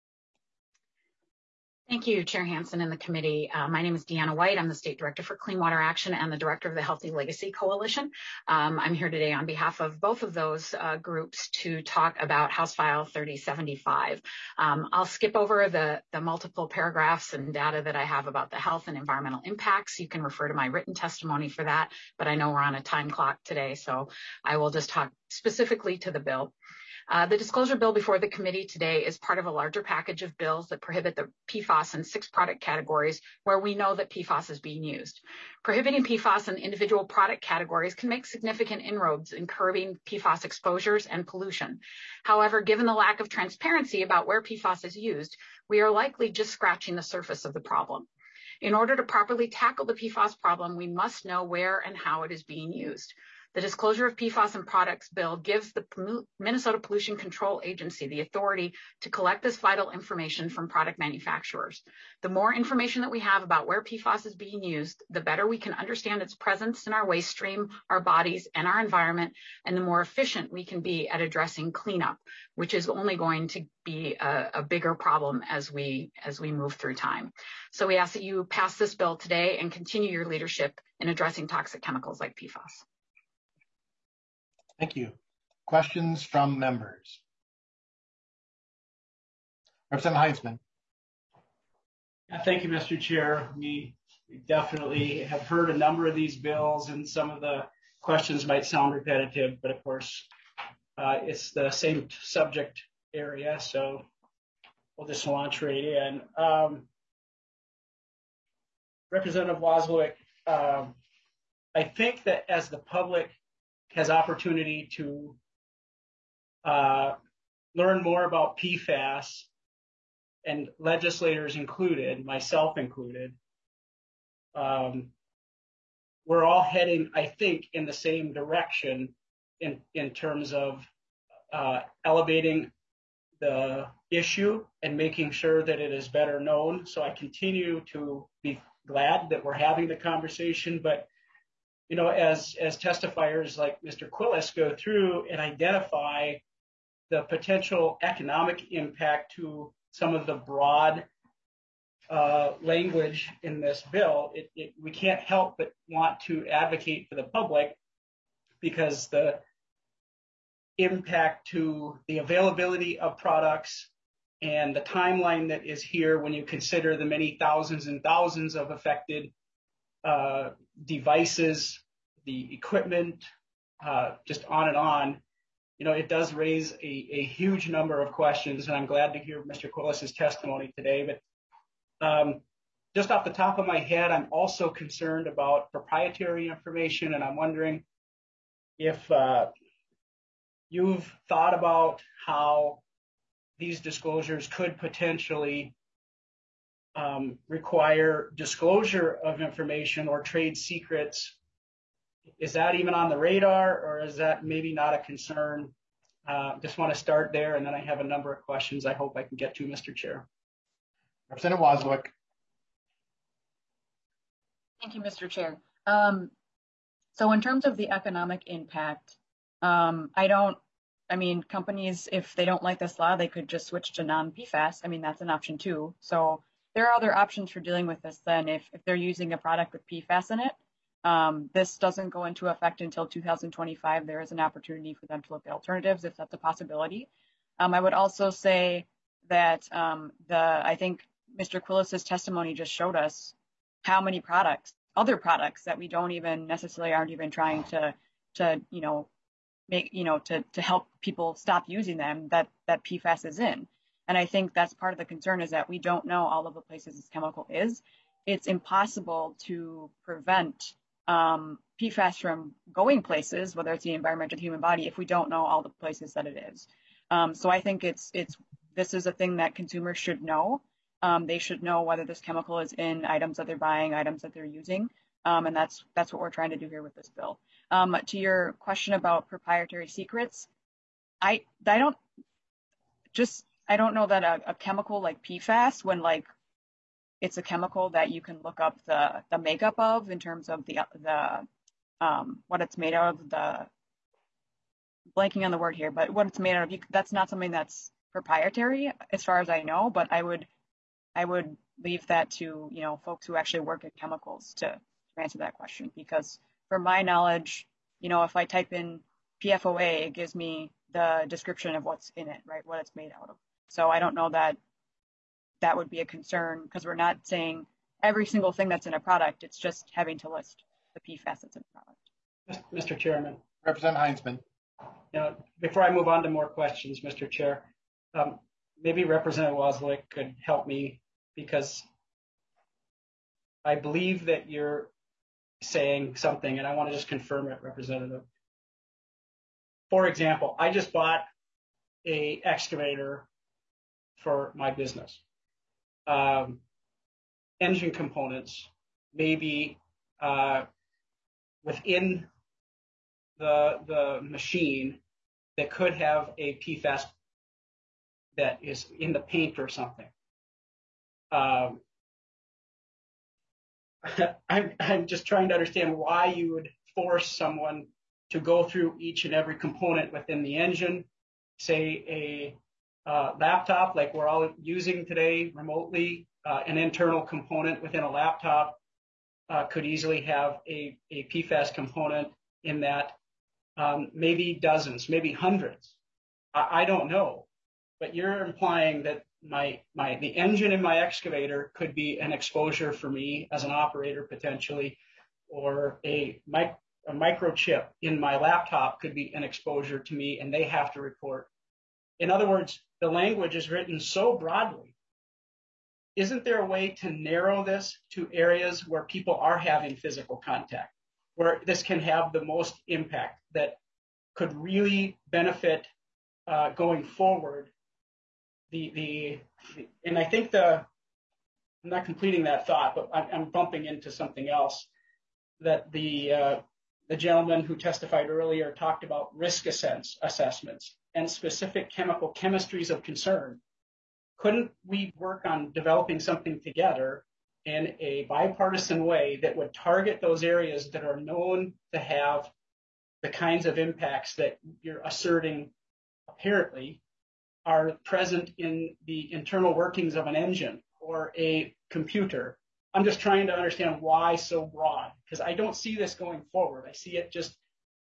Thank you, Chair Hansen and the committee. Uh, my name is Deanna White. I'm the State Director for Clean Water Action and the Director of the Healthy Legacy Coalition. Um, I'm here today on behalf of both of those uh, groups to talk about House File thirty seventy-five. Um, I'll skip over the, the multiple paragraphs and data that I have about the health and environmental impacts. You can refer to my written testimony for that, but I know we're on a time clock today, so I will just talk specifically to the bill. Uh, the disclosure bill before the committee today is part of a larger package of bills that prohibit the P FAS in six product categories where we know that P FAS is being used. Prohibiting P FAS in individual product categories can make significant inroads in curbing P FAS exposures and pollution. However, given the lack of transparency about where P FAS is used, we are likely just scratching the surface of the problem. In order to properly tackle the P FAS problem, we must know where and how it is being used. The disclosure of P FAS in products bill gives the Minnesota Pollution Control Agency the authority to collect this vital information from product manufacturers. The more information that we have about where P FAS is being used, the better we can understand its presence in our waste stream, our bodies, and our environment, and the more efficient we can be at addressing cleanup, which is only going to be a, a bigger problem as we, as we move through time. So we ask that you pass this bill today and continue your leadership in addressing toxic chemicals like P FAS.
Thank you. Questions from members? Representative Heisman.
Thank you, Mister Chair. We definitely have heard a number of these bills, and some of the questions might sound repetitive, but of course, uh, it's the same subject area, so we'll just launch right in. Um, Representative Wozlowick, um, I think that as the public has opportunity to uh, learn more about P FAS, and legislators included, myself included, um, we're all heading, I think, in the same direction in, in terms of uh, elevating the issue and making sure that it is better known. So I continue to be glad that we're having the conversation, but you know, as, as testifiers like Mister Quillis go through and identify the potential economic impact to some of the broad uh, language in this bill, it, it, we can't help but want to advocate for the public, because the impact to the availability of products and the timeline that is here when you consider the many thousands and thousands of affected uh, devices, the equipment, uh, just on and on, you know, it does raise a, a huge number of questions, and I'm glad to hear Mister Quillis's testimony today. But um, just off the top of my head, I'm also concerned about proprietary information, and I'm wondering if uh, you've thought about how these disclosures could potentially Um, require disclosure of information or trade secrets. Is that even on the radar, or is that maybe not a concern? Uh, just want to start there, and then I have a number of questions I hope I can get to, Mister Chair.
Representative Wozlowick.
Thank you, Mister Chair. Um, so in terms of the economic impact, um, I don't, I mean, companies, if they don't like this law, they could just switch to non-P FAS. I mean, that's an option too. So there are other options for dealing with this then. If, if they're using a product with P FAS in it, um, this doesn't go into effect until two thousand twenty-five. There is an opportunity for them to look at alternatives if that's a possibility. Um, I would also say that um, the, I think Mister Quillis's testimony just showed us how many products, other products that we don't even necessarily aren't even trying to, to, you know, make, you know, to, to help people stop using them, that, that P FAS is in. And I think that's part of the concern, is that we don't know all of the places this chemical is. It's impossible to prevent um, P FAS from going places, whether it's the environment or the human body, if we don't know all the places that it is. Um, so I think it's, it's, this is a thing that consumers should know. Um, they should know whether this chemical is in items that they're buying, items that they're using. Um, and that's that's what we're trying to do here with this bill. Um, to your question about proprietary secrets, I I don't just I don't know that a, a chemical like P FAS, when like it's a chemical that you can look up the the makeup of in terms of the the um, what it's made out of, the blanking on the word here, but what it's made out of, you, that's not something that's proprietary as far as I know. But I would I would leave that to, you know, folks who actually work in chemicals to, to answer that question, because from my knowledge, you know, if I type in P F O A, it gives me the description of what's in it, right, what it's made out of. So I don't know that that would be a concern, because we're not saying every single thing that's in a product. It's just having to list the P FAS that's in the product.
Mister Chairman.
Representative Heinzman.
You know, before I move on to more questions, Mister Chair, um, maybe Representative Wozlik could help me, because I believe that you're saying something, and I want to just confirm it, Representative. For example, I just bought a excavator for my business. Um, engine components maybe uh, within the the machine that could have a P FAS that is in the paint or something. Um, I'm I'm just trying to understand why you would force someone to go through each and every component within the engine, say a Uh, laptop like we're all using today remotely, uh, an internal component within a laptop uh, could easily have a, a P FAS component in that, um, maybe dozens, maybe hundreds. I, I don't know, but you're implying that my my the engine in my excavator could be an exposure for me as an operator potentially, or a, mic, a microchip in my laptop could be an exposure to me, and they have to report. In other words, the language is written so broadly. Isn't there a way to narrow this to areas where people are having physical contact, where this can have the most impact, that could really benefit uh, going forward? The, the the and I think the I'm not completing that thought, but I'm, I'm bumping into something else. That the uh, the gentleman who testified earlier talked about risk assess, assessments and specific chemical chemistries of concern. Couldn't we work on developing something together in a bipartisan way that would target those areas that are known to have the kinds of impacts that you're asserting apparently are present in the internal workings of an engine or a computer? I'm just trying to understand why so broad, because I don't see this going forward. I see it just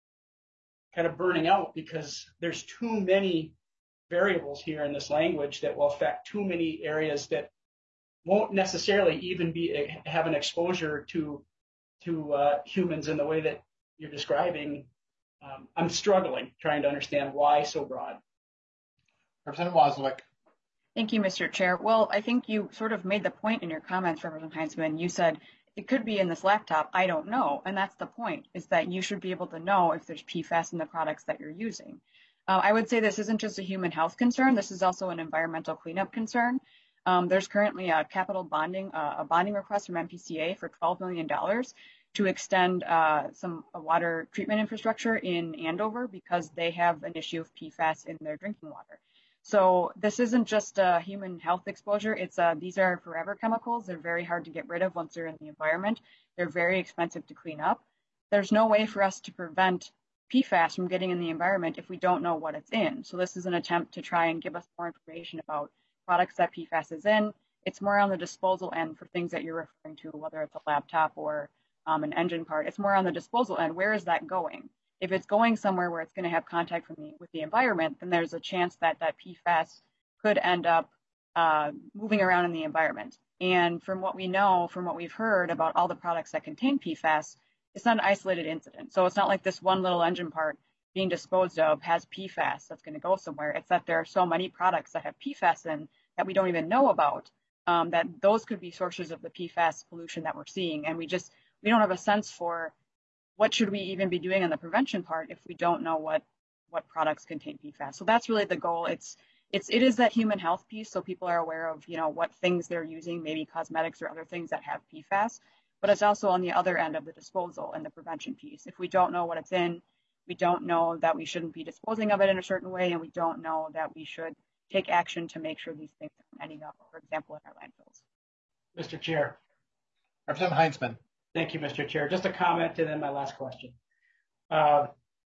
kind of burning out, because there's too many variables here in this language that will affect too many areas that won't necessarily even be have an exposure to to uh, humans in the way that you're describing. Um, I'm struggling trying to understand why so broad.
Representative Wozlik.
Thank you, Mister Chair. Well, I think you sort of made the point in your comments, Representative Heinzman. You said it could be in this laptop. I don't know. And that's the point, is that you should be able to know if there's P FAS in the products that you're using. Uh, I would say this isn't just a human health concern. This is also an environmental cleanup concern. Um, there's currently a capital bonding, uh, a bonding request from M P C A for twelve million dollars to extend uh, some water treatment infrastructure in Andover, because they have an issue of P FAS in their drinking water. So this isn't just a human health exposure. It's uh, these are forever chemicals. They're very hard to get rid of once they're in the environment. They're very expensive to clean up. There's no way for us to prevent P FAS from getting in the environment if we don't know what it's in. So this is an attempt to try and give us more information about products that P FAS is in. It's more on the disposal end for things that you're referring to, whether it's a laptop or um, an engine part. It's more on the disposal end. Where is that going? If it's going somewhere where it's going to have contact from the, with the environment, then there's a chance that that P FAS could end up uh, moving around in the environment. And from what we know, from what we've heard about all the products that contain P FAS, it's not an isolated incident. So it's not like this one little engine part being disposed of has P FAS that's going to go somewhere. It's that there are so many products that have P FAS in that we don't even know about, um, that those could be sources of the P FAS pollution that we're seeing. And we just, we don't have a sense for what should we even be doing on the prevention part if we don't know what, what products contain P FAS. So that's really the goal. It's, it's, it is that human health piece. So people are aware of, you know, what things they're using, maybe cosmetics or other things that have P FAS. but it's also on the other end of the disposal and the prevention piece. If we don't know what it's in, we don't know that we shouldn't be disposing of it in a certain way, and we don't know that we should take action to make sure these things aren't ending up, for example, in our landfills.
Mister Chair.
Representative Heinzman.
Thank you, Mister Chair. Just a comment and then my last question. Uh,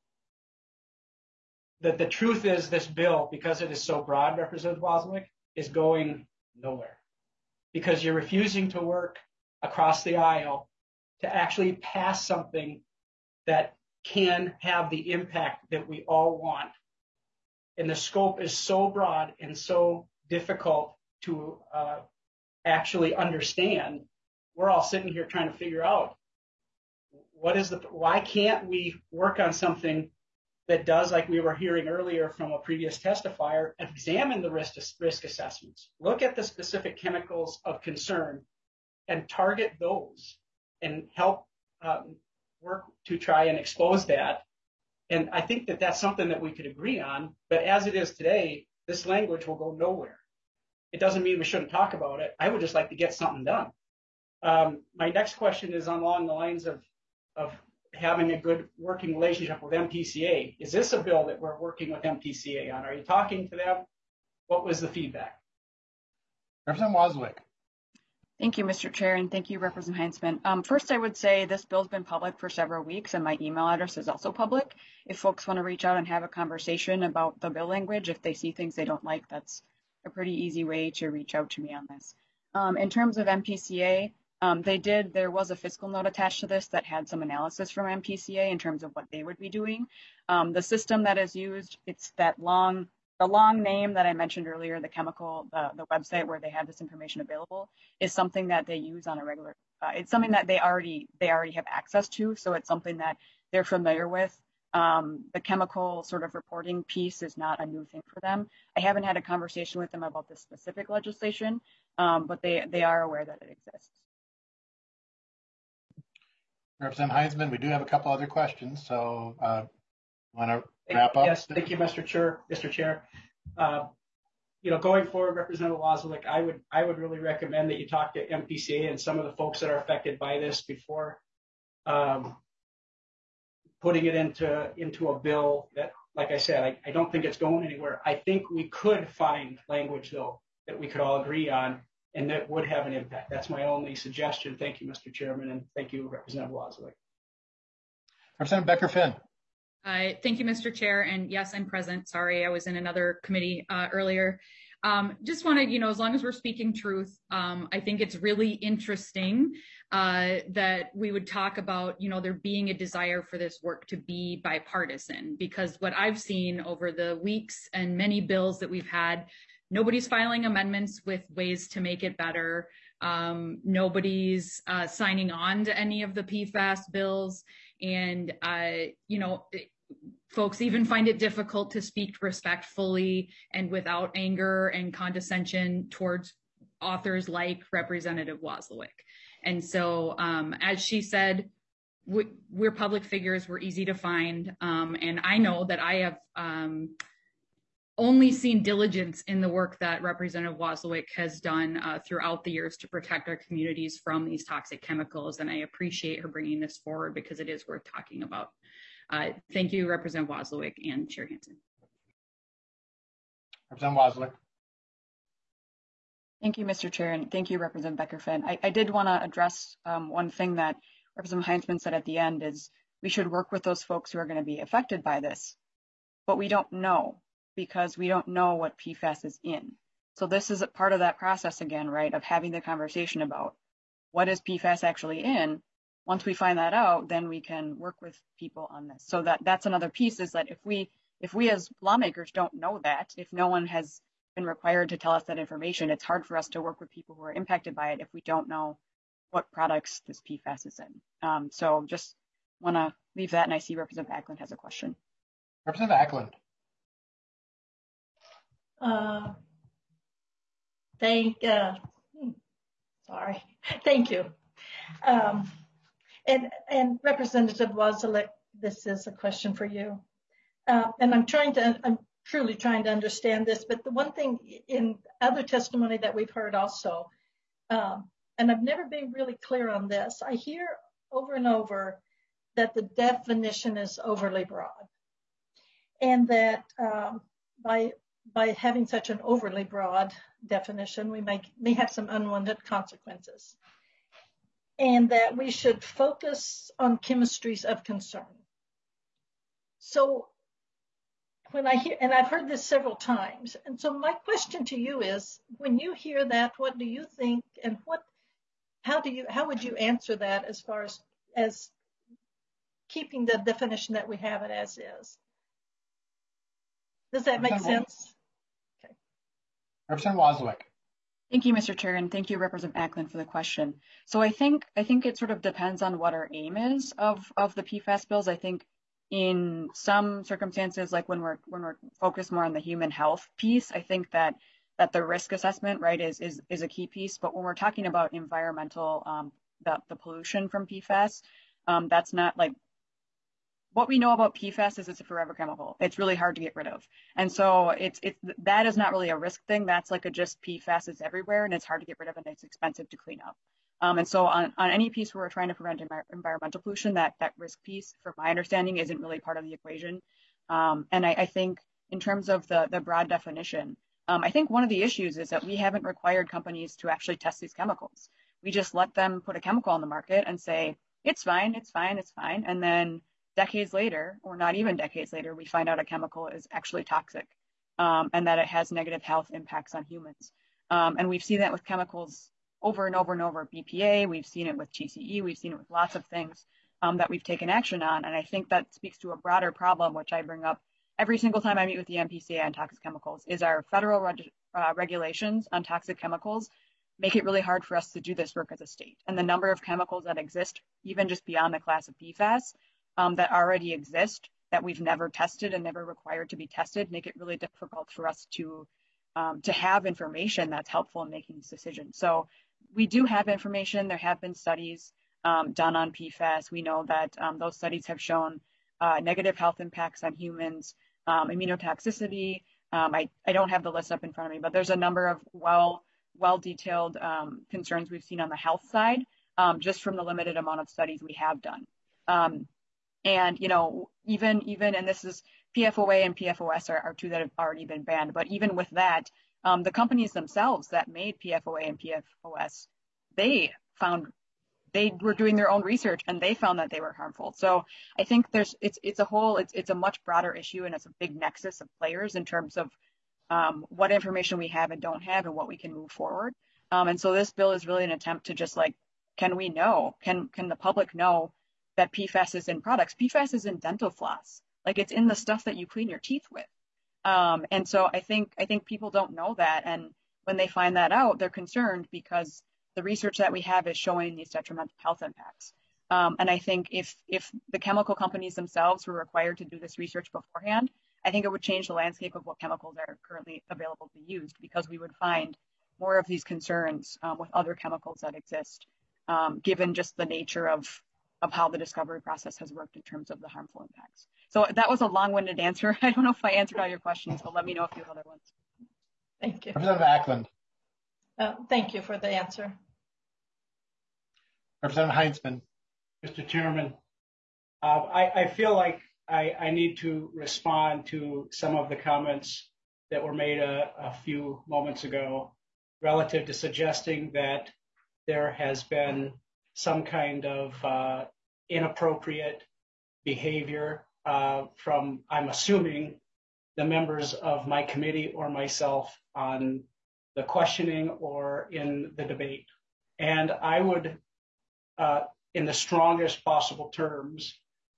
the, the truth is this bill, because it is so broad, Representative Wozniak, is going nowhere. Because you're refusing to work across the aisle to actually pass something that can have the impact that we all want. And the scope is so broad and so difficult to uh, actually understand. We're all sitting here trying to figure out what is the, why can't we work on something that does, like we were hearing earlier from a previous testifier, examine the risk, risk assessments, look at the specific chemicals of concern and target those and help um, work to try and expose that. And I think that that's something that we could agree on, but as it is today, this language will go nowhere. It doesn't mean we shouldn't talk about it. I would just like to get something done. Um, my next question is along the lines of, of having a good working relationship with M P C A. Is this a bill that we're working with M P C A on? Are you talking to them? What was the feedback?
Representative Wozniak.
Thank you, Mister Chair, and thank you, Representative Heinzman. Um, first, I would say this bill's been public for several weeks, and my email address is also public. If folks want to reach out and have a conversation about the bill language, if they see things they don't like, that's a pretty easy way to reach out to me on this. Um, in terms of M P C A, um, they did, there was a fiscal note attached to this that had some analysis from M P C A in terms of what they would be doing. Um, the system that is used, it's that long The long name that I mentioned earlier, the chemical, the, the website where they have this information available, is something that they use on a regular, uh, it's something that they already they already have access to, so it's something that they're familiar with. Um, the chemical sort of reporting piece is not a new thing for them. I haven't had a conversation with them about this specific legislation, um, but they, they are aware that it exists.
Representative Heinzman, we do have a couple other questions, so uh, want to wrap up?
Yes, thank you, Mister Chair. Mister Chair, uh, you know, going forward, Representative Wozniak, I would I would really recommend that you talk to M P C A and some of the folks that are affected by this before um, putting it into into a bill that, like I said, I, I don't think it's going anywhere. I think we could find language though that we could all agree on and that would have an impact. That's my only suggestion. Thank you, Mister Chairman, and thank you, Representative Wozniak.
Representative Becker-Finn.
Uh, thank you, Mister Chair. And yes, I'm present. Sorry, I was in another committee uh, earlier. Um, just want to, you know, as long as we're speaking truth, um, I think it's really interesting uh, that we would talk about, you know, there being a desire for this work to be bipartisan, because what I've seen over the weeks and many bills that we've had, nobody's filing amendments with ways to make it better. Um, nobody's uh, signing on to any of the P FAS bills. And, uh, you know, it, folks even find it difficult to speak respectfully and without anger and condescension towards authors like Representative Wozniak. And so, um, as she said, we, we're public figures, we're easy to find. Um, and I know that I have um, only seen diligence in the work that Representative Wozniak has done uh, throughout the years to protect our communities from these toxic chemicals. And I appreciate her bringing this forward because it is worth talking about. Uh, thank you, Representative Wozniak and Chair Hansen.
Representative Wozniak.
Thank you, Mister Chair, and thank you, Representative Becker-Finn. I, I did want to address um, one thing that Representative Heinzman said at the end is we should work with those folks who are going to be affected by this, but we don't know because we don't know what P FAS is in. So this is a part of that process again, right, of having the conversation about what is P FAS actually in. Once we find that out, then we can work with people on this. So that that's another piece is that if we if we as lawmakers don't know that, if no one has been required to tell us that information, it's hard for us to work with people who are impacted by it if we don't know what products this P FAS is in. Um, so just want to leave that, and I see Representative Ackland has a question.
Representative Ackland.
Uh, thank, uh, sorry, thank you. Um, and, and Representative Wozniak, this is a question for you. Uh, and I'm trying to, I'm truly trying to understand this, but the one thing in other testimony that we've heard also, um, and I've never been really clear on this. I hear over and over that the definition is overly broad, and that um, by by having such an overly broad definition, we may, may have some unwanted consequences, and that we should focus on chemistries of concern. So when I hear, and I've heard this several times, and so my question to you is, when you hear that, what do you think, and what, how do you, how would you answer that as far as, as keeping the definition that we have it as is? Does that make sense?
Okay. Representative Wozniak.
Thank you, Mister Chair, and thank you, Representative Ackland, for the question. So I think I think it sort of depends on what our aim is of of the P FAS bills. I think in some circumstances, like when we're when we're focused more on the human health piece, I think that that the risk assessment, right, is is is a key piece. But when we're talking about environmental, um, the the pollution from P FAS, um, that's not like. What we know about P FAS is it's a forever chemical. It's really hard to get rid of. And so it's, it's, that is not really a risk thing. That's like a just P FAS is everywhere and it's hard to get rid of and it's expensive to clean up. Um, and so on, on any piece where we're trying to prevent envir environmental pollution, that, that risk piece, from my understanding, isn't really part of the equation. Um, and I, I think in terms of the, the broad definition, um, I think one of the issues is that we haven't required companies to actually test these chemicals. We just let them put a chemical on the market and say, it's fine, it's fine, it's fine. And then decades later, or not even decades later, we find out a chemical is actually toxic um, and that it has negative health impacts on humans. Um, and we've seen that with chemicals over and over and over. B P A, we've seen it with T C E, we've seen it with lots of things um, that we've taken action on. And I think that speaks to a broader problem, which I bring up every single time I meet with the M P C A on toxic chemicals, is our federal reg uh, regulations on toxic chemicals make it really hard for us to do this work as a state. And the number of chemicals that exist, even just beyond the class of P FAS, Um, that already exist that we've never tested and never required to be tested, make it really difficult for us to um, to have information that's helpful in making these decisions. So we do have information. There have been studies um, done on P FAS. We know that um, those studies have shown uh, negative health impacts on humans, um, immunotoxicity. Um, I, I don't have the list up in front of me, but there's a number of well, well-detailed um, concerns we've seen on the health side, um, just from the limited amount of studies we have done. Um, And, you know, even, even, and this is P F O A and P F O S are, are two that have already been banned, but even with that, um, the companies themselves that made P F O A and P F O S, they found, they were doing their own research and they found that they were harmful. So I think there's, it's, it's a whole, it's, it's a much broader issue and it's a big nexus of players in terms of um, what information we have and don't have and what we can move forward. Um, and so this bill is really an attempt to just like, can we know, can, can the public know that P FAS is in products? P FAS is in dental floss. Like it's in the stuff that you clean your teeth with. Um, and so I think, I think people don't know that. And when they find that out, they're concerned because the research that we have is showing these detrimental health impacts. Um, and I think if, if the chemical companies themselves were required to do this research beforehand, I think it would change the landscape of what chemicals are currently available to be used, because we would find more of these concerns um, with other chemicals that exist, um, given just the nature of of how the discovery process has worked in terms of the harmful impacts. So that was a long-winded answer. I don't know if I answered all your questions, but let me know if you have other ones.
Thank you.
Representative Ackland.
Uh, thank you for the answer.
Representative Heinzman.
Mister Chairman, uh, I, I feel like I, I need to respond to some of the comments that were made a, a few moments ago relative to suggesting that there has been some kind of uh, inappropriate behavior uh, from, I'm assuming, the members of my committee or myself on the questioning or in the debate. And I would, uh, in the strongest possible terms,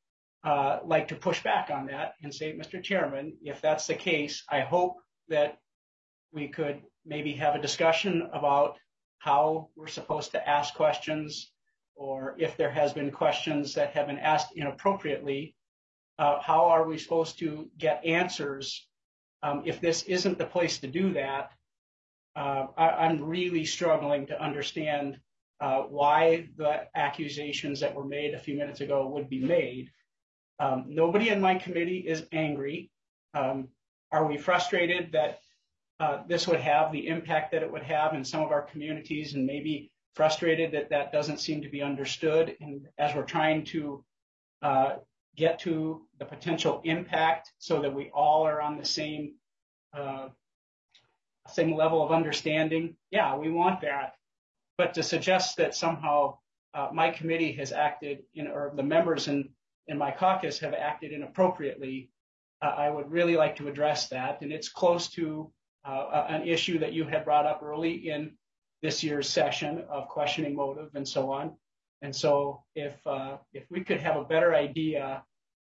uh, like to push back on that and say, Mister Chairman, if that's the case, I hope that we could maybe have a discussion about how we're supposed to ask questions, or if there has been questions that have been asked inappropriately, uh, how are we supposed to get answers? Um, if this isn't the place to do that, uh, I, I'm really struggling to understand uh, why the accusations that were made a few minutes ago would be made. Um, nobody in my committee is angry. Um, are we frustrated that uh, this would have the impact that it would have in some of our communities and maybe frustrated that that doesn't seem to be understood. And as we're trying to uh, get to the potential impact so that we all are on the same uh, same level of understanding, yeah, we want that. But to suggest that somehow uh, my committee has acted in, or the members in, in my caucus have acted inappropriately, uh, I would really like to address that. And it's close to uh, an issue that you had brought up early in this year's session of questioning motive and so on. And so if uh, if we could have a better idea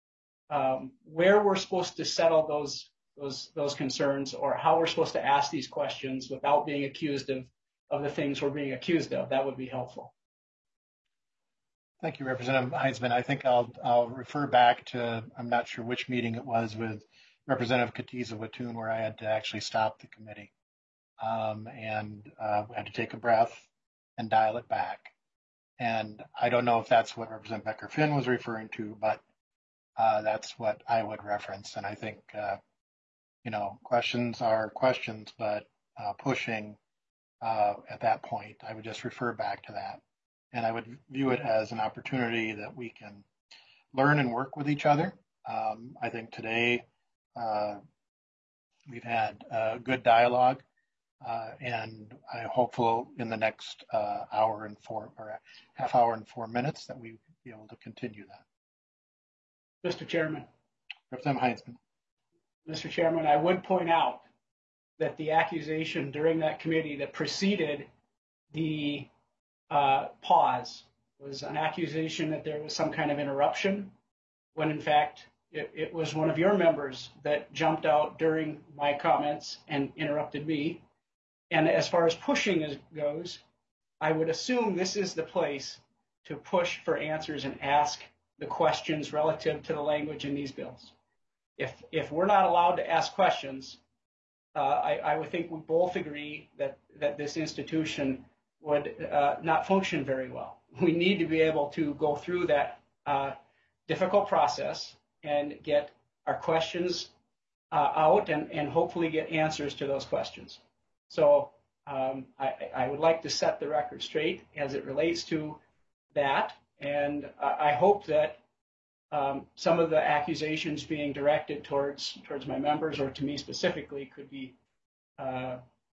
um, where we're supposed to settle those those those concerns, or how we're supposed to ask these questions without being accused of of the things we're being accused of, that would be helpful.
Thank you, Representative Heisman. I think I'll I'll refer back to, I'm not sure which meeting it was with Representative Katiza-Wattoon, where I had to actually stop the committee um, and uh, had to take a breath and dial it back. And I don't know if that's what Representative Becker-Finn was referring to, but uh, that's what I would reference. And I think, uh, you know, questions are questions, but uh, pushing uh, at that point, I would just refer back to that. And I would view it as an opportunity that we can learn and work with each other. Um, I think today uh, we've had uh, good dialogue. Uh, and I'm hopeful in the next uh, hour and four or half hour and four minutes that we will be able to continue that.
Mister Chairman.
Representative Heisman.
Mister Chairman, I would point out that the accusation during that committee that preceded the uh, pause was an accusation that there was some kind of interruption, when in fact it, it was one of your members that jumped out during my comments and interrupted me. And as far as pushing goes, I would assume this is the place to push for answers and ask the questions relative to the language in these bills. If if we're not allowed to ask questions, uh, I, I would think we both agree that, that this institution would uh, not function very well. We need to be able to go through that uh, difficult process and get our questions uh, out and, and hopefully get answers to those questions. So um, I, I would like to set the record straight as it relates to that, and I, I hope that um, some of the accusations being directed towards towards my members or to me specifically could be uh,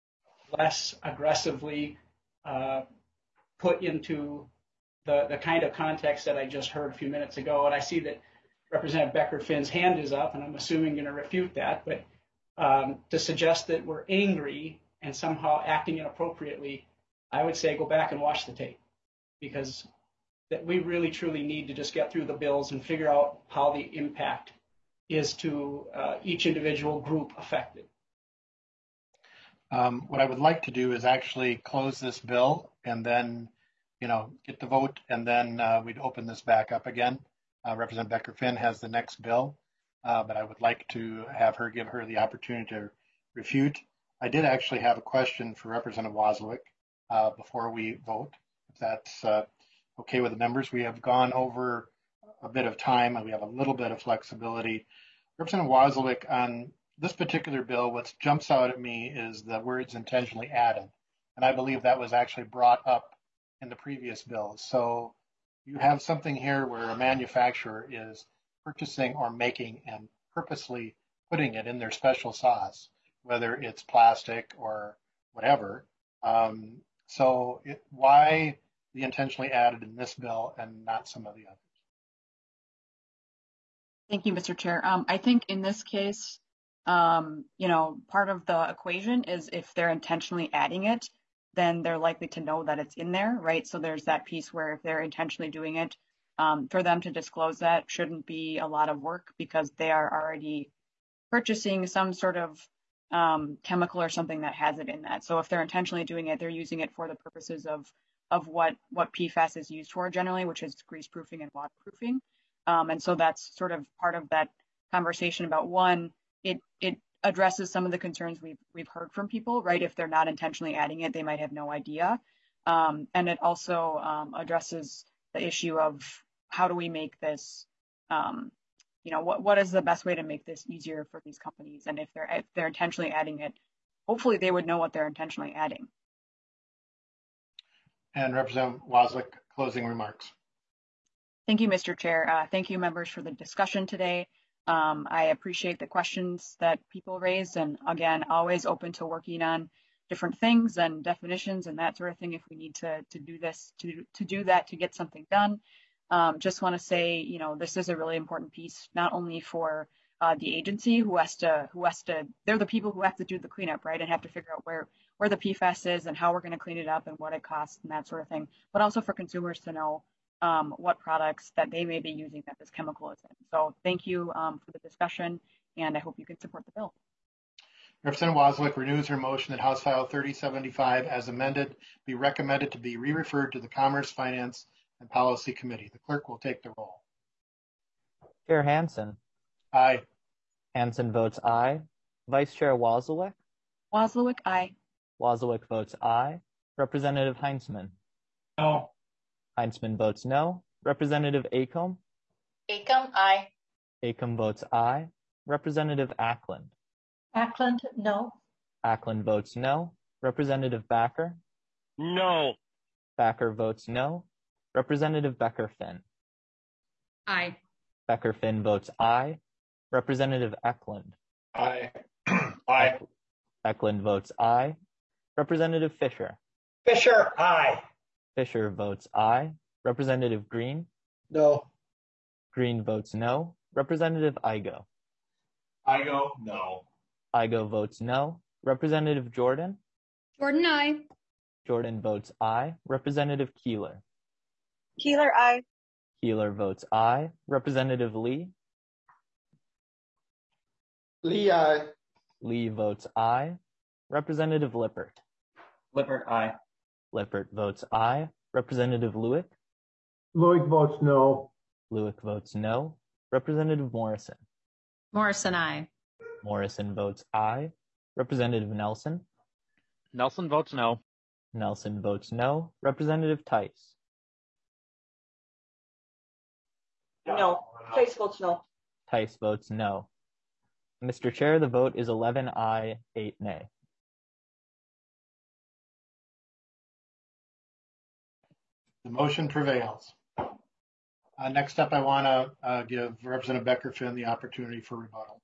less aggressively uh, put into the, the kind of context that I just heard a few minutes ago. And I see that Representative Becker-Finn's hand is up, and I'm assuming going to refute that, but um, to suggest that we're angry and somehow acting inappropriately, I would say go back and watch the tape, because that we really truly need to just get through the bills and figure out how the impact is to uh, each individual group affected.
Um, what I would like to do is actually close this bill and then, you know, get the vote, and then uh, we'd open this back up again. Uh, Representative Becker-Finn has the next bill, uh, but I would like to have her give her the opportunity to refute. I did actually have a question for Representative Wozliak uh, before we vote, if that's uh, okay with the members. We have gone over a bit of time and we have a little bit of flexibility. Representative Wozliak, on this particular bill, what jumps out at me is the words intentionally added. And I believe that was actually brought up in the previous bill. So you have something here where a manufacturer is purchasing or making and purposely putting it in their special sauce, whether it's plastic or whatever. Um, so it, why the intentionally added in this bill and not some of the others?
Thank you, Mister Chair. Um, I think in this case, um, you know, part of the equation is if they're intentionally adding it, then they're likely to know that it's in there, right? So there's that piece where if they're intentionally doing it, um, for them to disclose that shouldn't be a lot of work, because they are already purchasing some sort of um, chemical or something that has it in that. So if they're intentionally doing it, they're using it for the purposes of of what what P FAS is used for generally, which is grease proofing and waterproofing. Um, and so that's sort of part of that conversation about, one, it it addresses some of the concerns we've we've heard from people, right? If they're not intentionally adding it, they might have no idea. Um, and it also um, addresses the issue of how do we make this, um, you know, what what is the best way to make this easier for these companies? And if they're if they're intentionally adding it, hopefully they would know what they're intentionally adding.
And Representative Wozlik, closing remarks.
Thank you, Mister Chair. Uh, thank you, members, for the discussion today. Um, I appreciate the questions that people raised, and again, always open to working on different things and definitions and that sort of thing if we need to to do this to to do that to get something done. Um, just want to say, you know, this is a really important piece, not only for uh, the agency who has to who has to they're the people who have to do the cleanup, right, and have to figure out where where the P FAS is and how we're going to clean it up and what it costs and that sort of thing, but also for consumers to know um, what products that they may be using that this chemical is in. So thank you um, for the discussion, and I hope you can support the bill.
Representative Wozlik renews her motion that House File thirty seventy-five as amended be recommended to be re-referred to the Commerce, Finance, and Policy Committee. The clerk will take the roll.
Chair Hansen.
Aye.
Hansen votes aye. Vice Chair Wozlik.
Wozlik, aye.
Wozlik votes aye. Representative Heinzman.
No.
Heinzman votes no. Representative Acomb.
Acomb, aye.
Acomb votes aye. Representative Ackland.
Ackland, no.
Ackland votes no. Representative Backer.
No.
Backer votes no. Representative Becker-Finn.
Aye.
Becker-Finn votes aye. Representative Eklund.
Aye. Aye.
Eklund votes aye. Representative Fisher.
Fisher, aye.
Fisher votes aye. Representative Green.
No.
Green votes no. Representative Igo.
Igo, no.
Igo votes no. Representative Jordan.
Jordan, aye.
Jordan votes aye. Representative Keeler.
Keeler, aye.
Keeler votes aye. Representative Lee.
Lee, aye.
Lee votes aye. Representative Lippert.
Lippert, aye.
Lippert votes aye. Representative Lewick.
Lewick votes no.
Lewick votes no. Representative Morrison.
Morrison, aye.
Morrison votes aye. Representative Nelson.
Nelson votes no.
Nelson votes no. Representative Tice.
No. Tice votes no.
Tice votes no. Mister Chair, the vote is eleven aye, eight nay.
The motion prevails. Uh, next up, I want to uh, give Representative Becker-Finn the opportunity for rebuttal.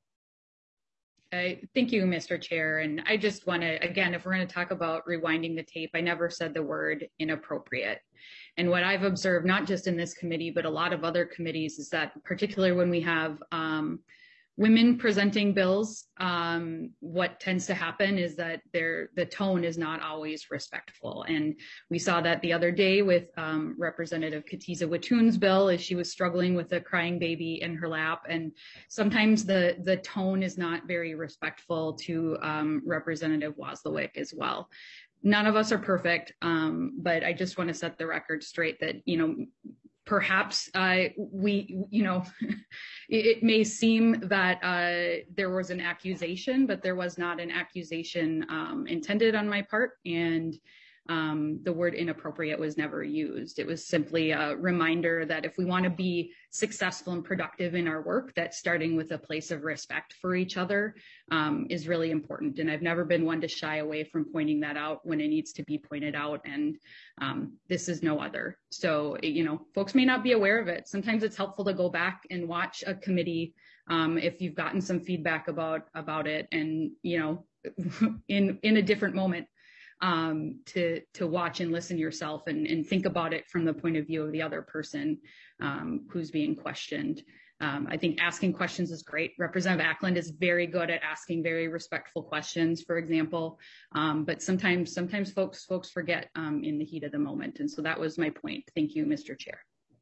Uh, thank you, Mister Chair. And I just want to, again, if we're going to talk about rewinding the tape, I never said the word inappropriate. And what I've observed, not just in this committee, but a lot of other committees, is that particularly when we have um, women presenting bills, um, what tends to happen is that their the tone is not always respectful. And we saw that the other day with um, Representative Katiza Watoon's bill, as she was struggling with a crying baby in her lap. And sometimes the, the tone is not very respectful to um, Representative Wozlik as well. None of us are perfect, um, but I just want to set the record straight that, you know, perhaps uh, we, you know, it, it may seem that uh, there was an accusation, but there was not an accusation um, intended on my part. And um, the word inappropriate was never used. It was simply a reminder that if we want to be successful and productive in our work, that starting with a place of respect for each other um, is really important. And I've never been one to shy away from pointing that out when it needs to be pointed out. And um, this is no other. So, you know, folks may not be aware of it. Sometimes it's helpful to go back and watch a committee um, if you've gotten some feedback about about it, and, you know, in in a different moment. Um, to to watch and listen yourself and, and think about it from the point of view of the other person um, who's being questioned. Um, I think asking questions is great. Representative Ackland is very good at asking very respectful questions, for example. Um, but sometimes sometimes folks folks forget um, in the heat of the moment. And so that was my point. Thank you, Mister Chair.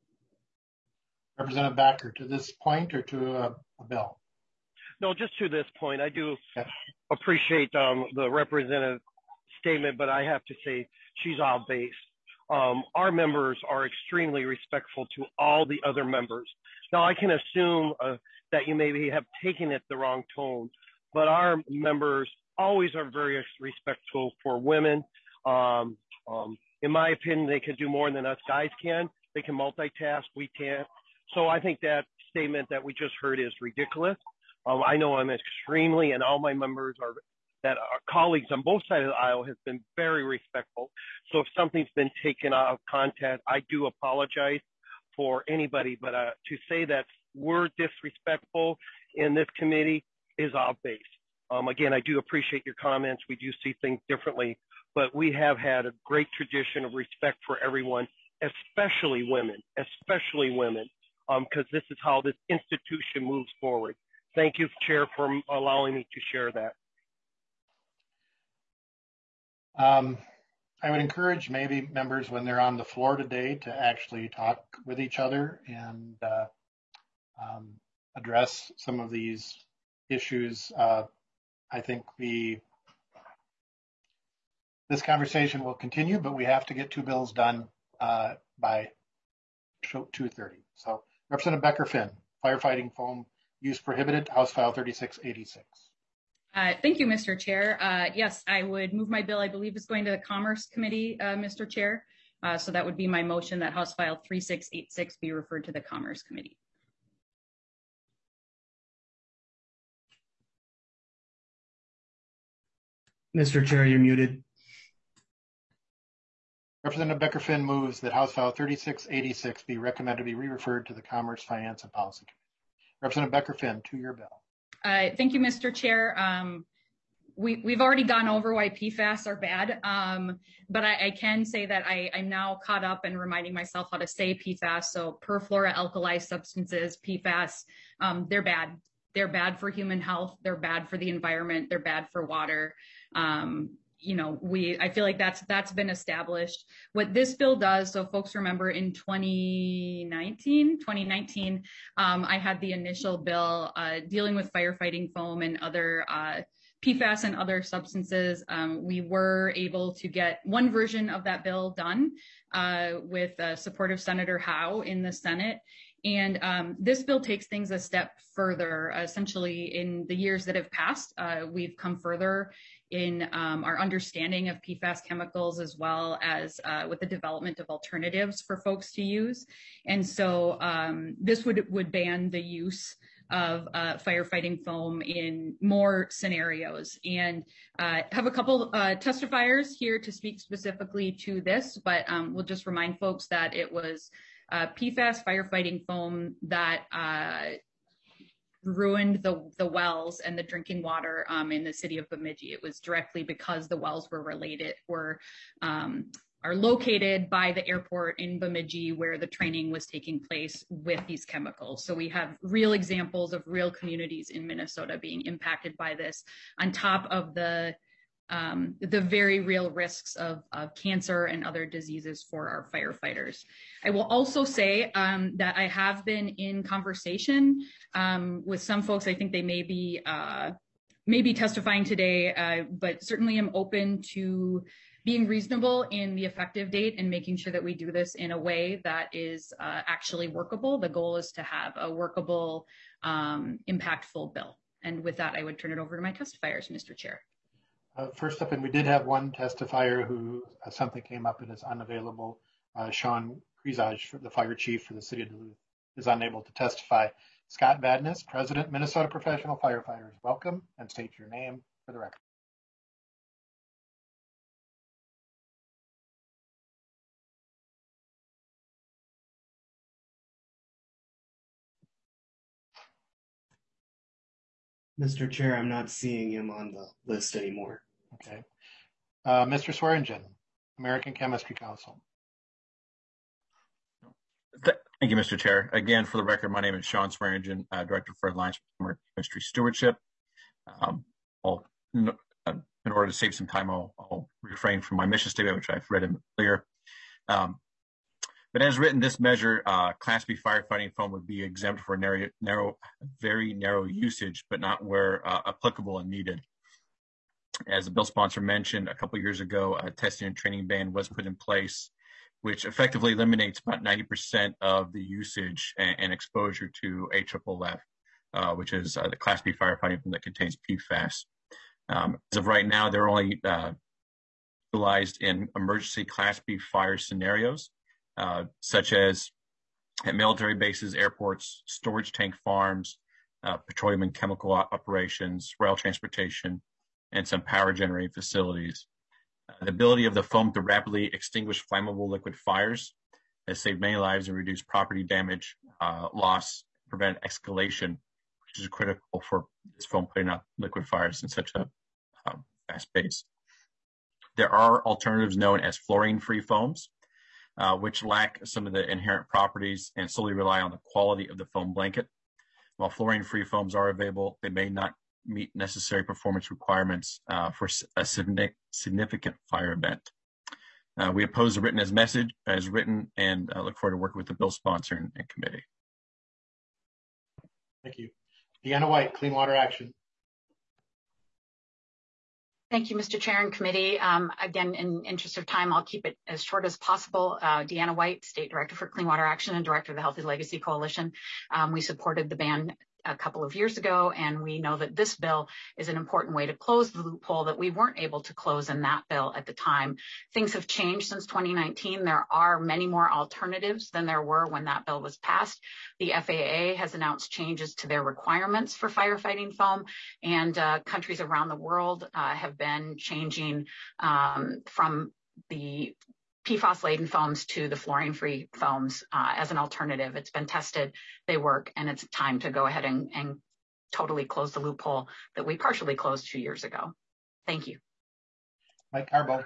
Representative Backer, to this point or to a, a bill?
No, just to this point. I do appreciate um, the representative statement, but I have to say she's all based. Um, our members are extremely respectful to all the other members. Now, I can assume uh, that you maybe have taken it the wrong tone, but our members always are very respectful for women. Um, um, in my opinion, they can do more than us guys can. They can multitask, we can't. So I think that statement that we just heard is ridiculous. Um, I know I'm extremely, and all my members are that our colleagues on both sides of the aisle has been very respectful. So if something's been taken out of context, I do apologize for anybody, but uh, to say that we're disrespectful in this committee is off base. Um, again, I do appreciate your comments. We do see things differently, but we have had a great tradition of respect for everyone, especially women, especially women, because um, this is how this institution moves forward. Thank you, Chair, for allowing me to share that.
Um, I would encourage maybe members when they're on the floor today to actually talk with each other and uh, um, address some of these issues. Uh, I think we, this conversation will continue, but we have to get two bills done uh, by two thirty. So Representative Becker-Finn, firefighting foam use prohibited, House File thirty-six eighty-six.
Uh, thank you, Mister Chair. Uh, yes, I would move my bill. I believe is going to the Commerce Committee, uh, Mister Chair. Uh, so that would be my motion that House File thirty-six eighty-six be referred to the Commerce Committee.
Mister Chair, you're muted.
Representative Becker-Finn moves that House File thirty-six eighty-six be recommended to be re-referred to the Commerce, Finance, and Policy Committee. Representative Becker-Finn, to your bill.
Uh, thank you, Mister Chair. Um, we, we've already gone over why P FAS are bad, um, but I, I can say that I, I'm now caught up and reminding myself how to say P FAS. So perfluoroalkyl substances, P FAS, um, they're bad. They're bad for human health. They're bad for the environment. They're bad for water. Um, you know, we, I feel like that's, that's been established. What this bill does, so folks remember in twenty nineteen, twenty nineteen, um, I had the initial bill, uh, dealing with firefighting foam and other, uh, P FAS and other substances. Um, we were able to get one version of that bill done, uh, with uh, support of Senator Howe in the Senate. And um, this bill takes things a step further. Uh, essentially, in the years that have passed, uh, we've come further in um, our understanding of P FAS chemicals, as well as uh, with the development of alternatives for folks to use. And so um, this would, would ban the use of uh, firefighting foam in more scenarios. And uh, have a couple uh, testifiers here to speak specifically to this, but um, we'll just remind folks that it was Uh, P FAS firefighting foam that uh, ruined the, the wells and the drinking water um, in the city of Bemidji. It was directly because the wells were related, were um, are located by the airport in Bemidji where the training was taking place with these chemicals. So we have real examples of real communities in Minnesota being impacted by this, on top of the Um, the very real risks of, of cancer and other diseases for our firefighters. I will also say um, that I have been in conversation um, with some folks. I think they may be, uh, may be testifying today, uh, but certainly am open to being reasonable in the effective date and making sure that we do this in a way that is uh, actually workable. The goal is to have a workable, um, impactful bill. And with that, I would turn it over to my testifiers, Mister Chair.
Uh, first up, and we did have one testifier who uh, something came up and is unavailable. Uh, Sean Krizaj, the fire chief for the city of Duluth, is unable to testify. Scott Badness, President, Minnesota Professional Firefighters, welcome, and state your name for the record.
Mister Chair, I'm not seeing him on the list anymore.
Okay. Uh, Mister Swearingen, American Chemistry Council.
Thank you, Mister Chair. Again, for the record, my name is Sean Swearingen, uh, Director for Alliance for Chemistry Stewardship. Um, I'll, in order to save some time, I'll, I'll refrain from my mission statement, which I've read earlier. Um, but as written, this measure, uh, Class B firefighting foam would be exempt for narrow, narrow, very narrow usage, but not where uh, applicable and needed. As the bill sponsor mentioned, a couple of years ago, a testing and training ban was put in place, which effectively eliminates about ninety percent of the usage and, and exposure to A F F F, uh, which is uh, the Class B firefighting foam that contains P FAS. Um, as of right now, they're only uh, utilized in emergency Class B fire scenarios, uh, such as at military bases, airports, storage tank farms, uh, petroleum and chemical operations, rail transportation, and some power generating facilities. Uh, the ability of the foam to rapidly extinguish flammable liquid fires has saved many lives and reduced property damage, uh, loss, prevent escalation, which is critical for this foam putting out liquid fires in such a um, fast pace. There are alternatives known as fluorine-free foams, uh, which lack some of the inherent properties and solely rely on the quality of the foam blanket. While fluorine-free foams are available, they may not meet necessary performance requirements uh, for a significant fire event. Uh, we oppose the written as message as written and uh, look forward to working with the bill sponsor and, and committee.
Thank you. Deanna White, Clean Water Action.
Thank you, Mister Chair and committee. Um, again, in interest of time, I'll keep it as short as possible. Uh, Deanna White, State Director for Clean Water Action and Director of the Healthy Legacy Coalition. Um, we supported the ban a couple of years ago, and we know that this bill is an important way to close the loophole that we weren't able to close in that bill at the time. Things have changed since twenty nineteen. There are many more alternatives than there were when that bill was passed. The F A A has announced changes to their requirements for firefighting foam, and uh, countries around the world uh, have been changing um, from the P FAS-laden foams to the fluorine-free foams uh, as an alternative. It's been tested, they work, and it's time to go ahead and, and totally close the loophole that we partially closed two years ago. Thank you.
Mike Carbo.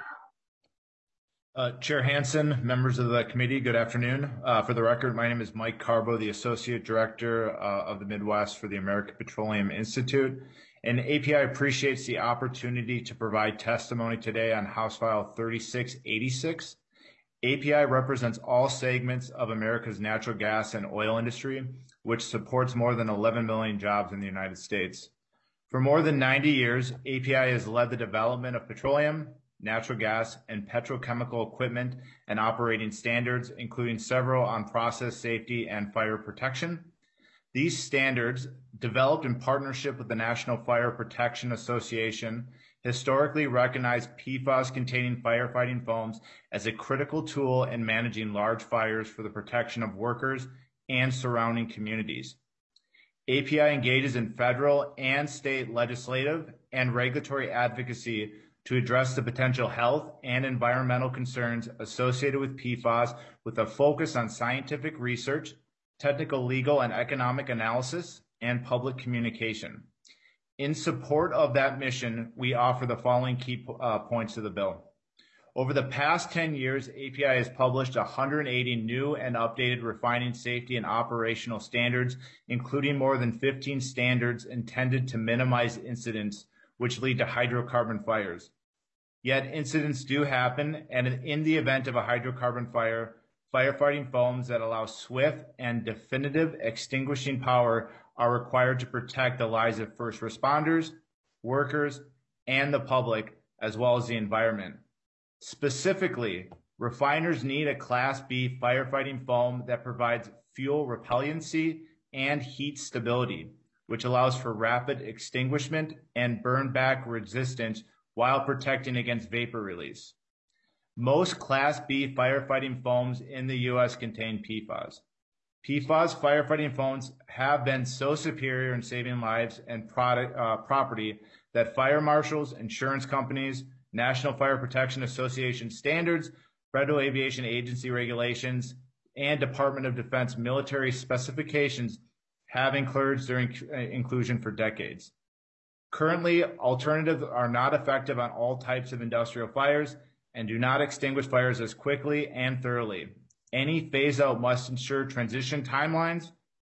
Uh, Chair Hansen, members of the committee, good afternoon. Uh, for the record, my name is Mike Carbo, the Associate Director uh, of the Midwest for the American Petroleum Institute. And A P I appreciates the opportunity to provide testimony today on House File thirty-six eighty-six. A P I represents all segments of America's natural gas and oil industry, which supports more than eleven million jobs in the United States. For more than ninety years, A P I has led the development of petroleum, natural gas, and petrochemical equipment and operating standards, including several on process safety and fire protection. These standards, developed in partnership with the National Fire Protection Association, historically recognized P FAS-containing firefighting foams as a critical tool in managing large fires for the protection of workers and surrounding communities. A P I engages in federal and state legislative and regulatory advocacy to address the potential health and environmental concerns associated with P FAS with a focus on scientific research, technical, legal, and economic analysis, and public communication. In support of that mission, we offer the following key uh, points to the bill. Over the past ten years, A P I has published one hundred eighty new and updated refining safety and operational standards, including more than fifteen standards intended to minimize incidents which lead to hydrocarbon fires. Yet incidents do happen, and in the event of a hydrocarbon fire, firefighting foams that allow swift and definitive extinguishing power are required to protect the lives of first responders, workers, and the public, as well as the environment. Specifically, refiners need a Class B firefighting foam that provides fuel repellency and heat stability, which allows for rapid extinguishment and burn back resistance while protecting against vapor release. Most Class B firefighting foams in the U S contain P FAS. P FAS firefighting foams have been so superior in saving lives and product, uh, property that fire marshals, insurance companies, National Fire Protection Association standards, Federal Aviation Agency regulations, and Department of Defense military specifications have encouraged their inc- inclusion for decades. Currently, alternatives are not effective on all types of industrial fires and do not extinguish fires as quickly and thoroughly. Any phase-out must ensure transition timelines,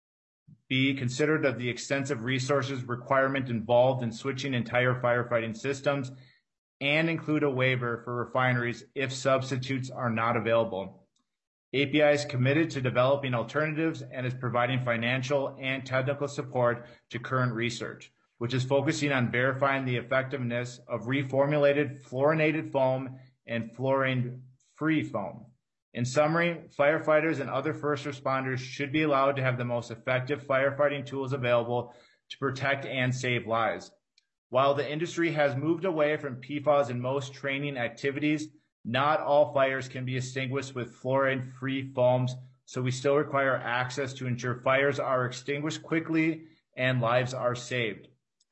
be considerate of the extensive resources requirement involved in switching entire firefighting systems, and include a waiver for refineries if substitutes are not available. A P I is committed to developing alternatives and is providing financial and technical support to current research, which is focusing on verifying the effectiveness of reformulated fluorinated foam and fluorine-free foam. In summary, firefighters and other first responders should be allowed to have the most effective firefighting tools available to protect and save lives. While the industry has moved away from P FAS in most training activities, not all fires can be extinguished with fluorine-free foams, so we still require access to ensure fires are extinguished quickly and lives are saved.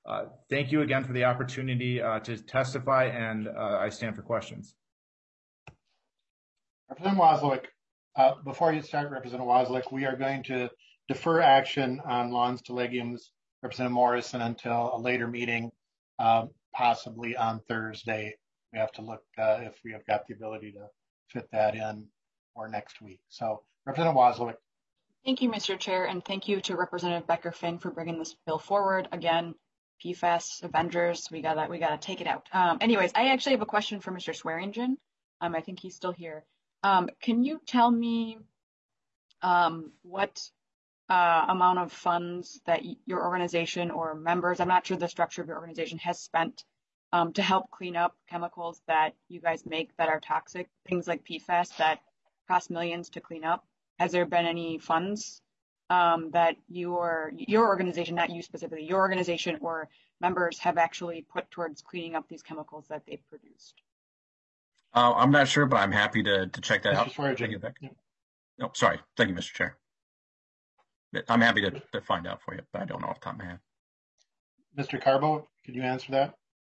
Uh, thank you again for the opportunity uh, to testify, and uh, I stand for questions.
Representative Wozliak, uh, before you start, Representative Wozliak, we are going to defer action on lawns to legumes, Representative Morrison, until a later meeting, uh, possibly on Thursday. We have to look uh, if we have got the ability to fit that in or next week. So, Representative Wozliak.
Thank you, Mister Chair, and thank you to Representative Becker-Finn for bringing this bill forward. Again, P FAS, Avengers, we gotta we gotta take it out. Um, anyways, I actually have a question for Mister Swearingen. Um, I think he's still here. Um, can you tell me um, what uh, amount of funds that your organization or members, I'm not sure the structure of your organization, has spent um, to help clean up chemicals that you guys make that are toxic, things like P FAS that cost millions to clean up? Has there been any funds um, that your your organization, not you specifically, your organization or members have actually put towards cleaning up these chemicals that they've produced?
Uh, I'm not sure, but I'm happy to to check that
Mister
out.
Swearingen.
Take it back.
Yeah.
No, sorry. Thank you, Mister Chair. I'm happy to, to find out for you, but I don't know off the top of my head.
Mister Carbo, could you answer that?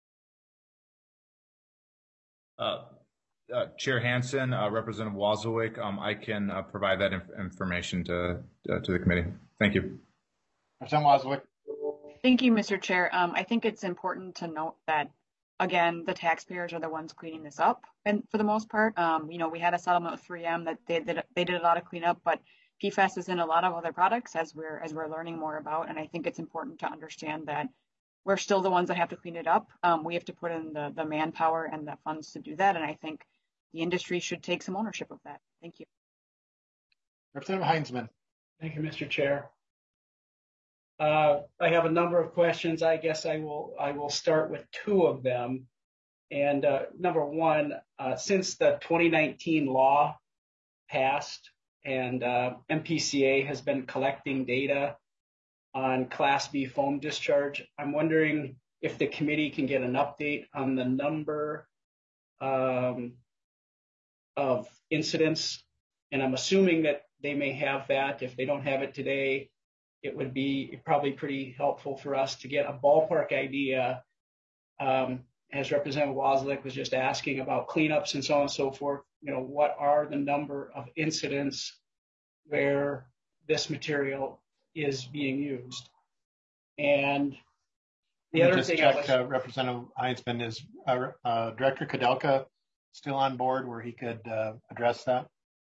Uh, uh, Chair Hansen, uh, Representative Wozliak, um, I can uh, provide that inf information to uh, to the committee. Thank you.
Representative Wozliak.
Thank you, Mister Chair. Um, I think it's important to note that, again, the taxpayers are the ones cleaning this up, and for the most part, um, you know, we had a settlement with three M that they did they did a lot of cleanup, but P FAS is in a lot of other products as we're as we're learning more about, and I think it's important to understand that we're still the ones that have to clean it up. Um, we have to put in the the manpower and the funds to do that, and I think the industry should take some ownership of that. Thank you.
Representative Heinzman.
Thank you, Mister Chair. Uh, I have a number of questions. I guess I will I will start with two of them. And uh, number one, uh, since the twenty nineteen law passed and uh, M P C A has been collecting data on Class B foam discharge, I'm wondering if the committee can get an update on the number um, of incidents. And I'm assuming that they may have that. If they don't have it today, it would be probably pretty helpful for us to get a ballpark idea, um, as Representative Wozliak was just asking about cleanups and so on and so forth. You know, what are the number of incidents where this material is being used? And the
Let me
other
just
thing
check,
I was,
uh, Representative Heinzman, is uh, uh, Director Kudelka still on board where he could uh, address that?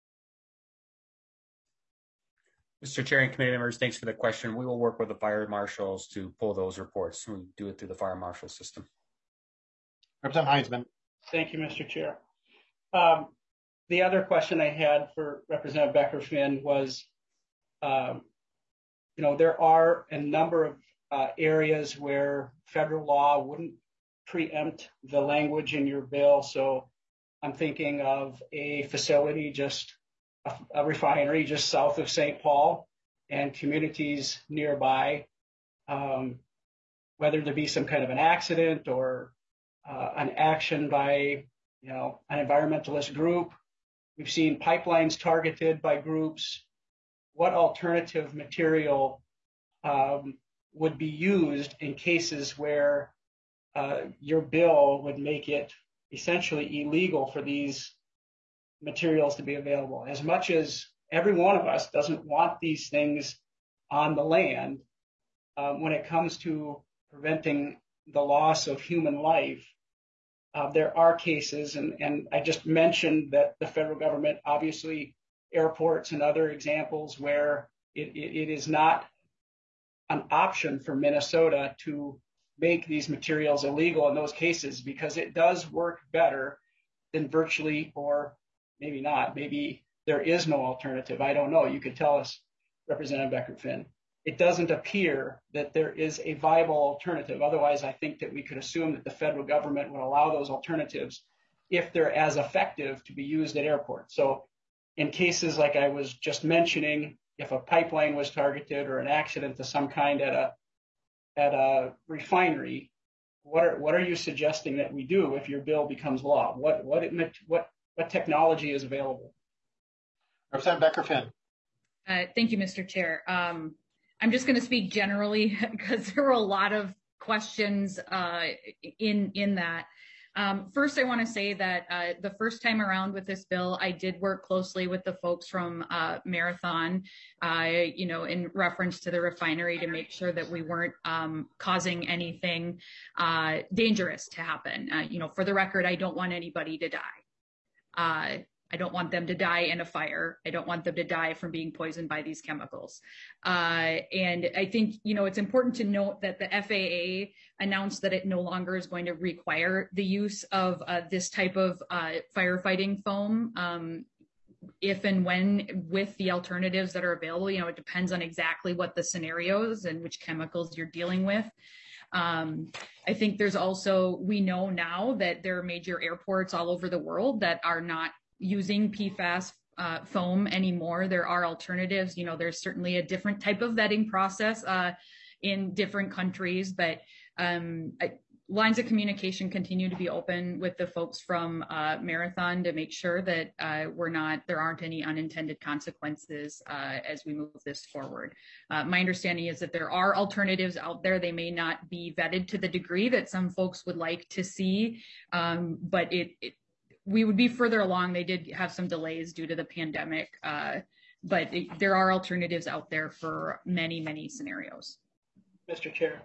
Mister Chair and committee members, thanks for the question. We will work with the fire marshals to pull those reports. We do it through the fire marshal system.
Representative Heinzman.
Thank you, Mister Chair. Um, the other question I had for Representative Becker-Finn was, um, you know, there are a number of uh, areas where federal law wouldn't preempt the language in your bill. So I'm thinking of a facility just A, a refinery just south of Saint Paul and communities nearby, um, whether there be some kind of an accident or uh, an action by, you know, an environmentalist group. We've seen pipelines targeted by groups. What alternative material um, would be used in cases where uh, your bill would make it essentially illegal for these materials to be available? As much as every one of us doesn't want these things on the land, um, when it comes to preventing the loss of human life, uh, there are cases, and, and I just mentioned that the federal government, obviously airports and other examples where it, it, it is not an option for Minnesota to make these materials illegal in those cases, because it does work better than virtually, or maybe not, maybe there is no alternative. I don't know. You could tell us, Representative Becker-Finn. It doesn't appear that there is a viable alternative. Otherwise, I think that we could assume that the federal government would allow those alternatives if they're as effective to be used at airports. So in cases like I was just mentioning, if a pipeline was targeted or an accident of some kind at a at a refinery, what are what are you suggesting that we do if your bill becomes law? What what it, what what technology is available?
Representative Becker-Finn.
Uh, thank you, Mister Chair. Um, I'm just going to speak generally because there were a lot of questions uh, in in that. Um, first, I want to say that uh, the first time around with this bill, I did work closely with the folks from uh, Marathon, uh, you know, in reference to the refinery to make sure that we weren't um, causing anything uh, dangerous to happen. Uh, you know, for the record, I don't want anybody to die. Uh, I don't want them to die in a fire. I don't want them to die from being poisoned by these chemicals. Uh, and I think, you know, it's important to note that the F A A announced that it no longer is going to require the use of uh, this type of uh, firefighting foam um, if and when with the alternatives that are available. You know, it depends on exactly what the scenarios and which chemicals you're dealing with. Um, I think there's also, we know now that there are major airports all over the world that are not using P FAS uh, foam anymore. There are alternatives. You know, there's certainly a different type of vetting process uh, in different countries, but um, I, lines of communication continue to be open with the folks from uh, Marathon to make sure that uh, we're not, there aren't any unintended consequences uh, as we move this forward. Uh, my understanding is that there are alternatives out there. They may not be vetted to the degree that some folks would like to see, um, but it, it we would be further along. They did have some delays due to the pandemic, uh, but it, there are alternatives out there for many, many scenarios.
Mister Chair.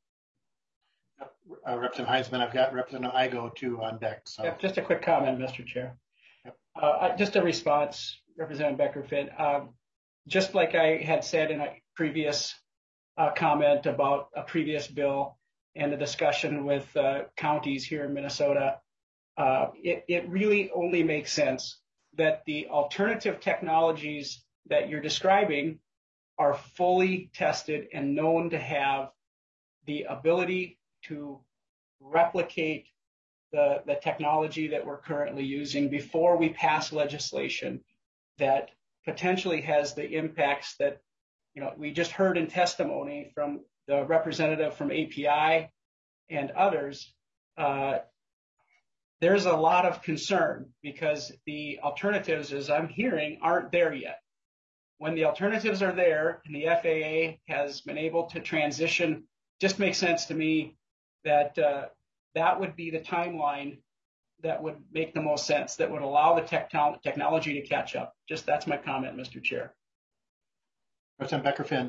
Uh, Representative Heisman, I've got Representative Igo too on deck. So.
Yeah, just a quick comment, Mister Chair. Yep. Uh, just a response, Representative Becker-Finn. Um, just like I had said in a previous uh, comment about a previous bill and the discussion with uh, counties here in Minnesota, uh, it, it really only makes sense that the alternative technologies that you're describing are fully tested and known to have the ability to replicate the, the technology that we're currently using before we pass legislation that potentially has the impacts that, you know, we just heard in testimony from the representative from A P I and others. Uh, there's a lot of concern because the alternatives, as I'm hearing, aren't there yet. When the alternatives are there and the F A A has been able to transition, just makes sense to me that uh, that would be the timeline that would make the most sense, that would allow the techno- technology to catch up. Just that's my comment, Mister Chair.
Representative Becker-Finn.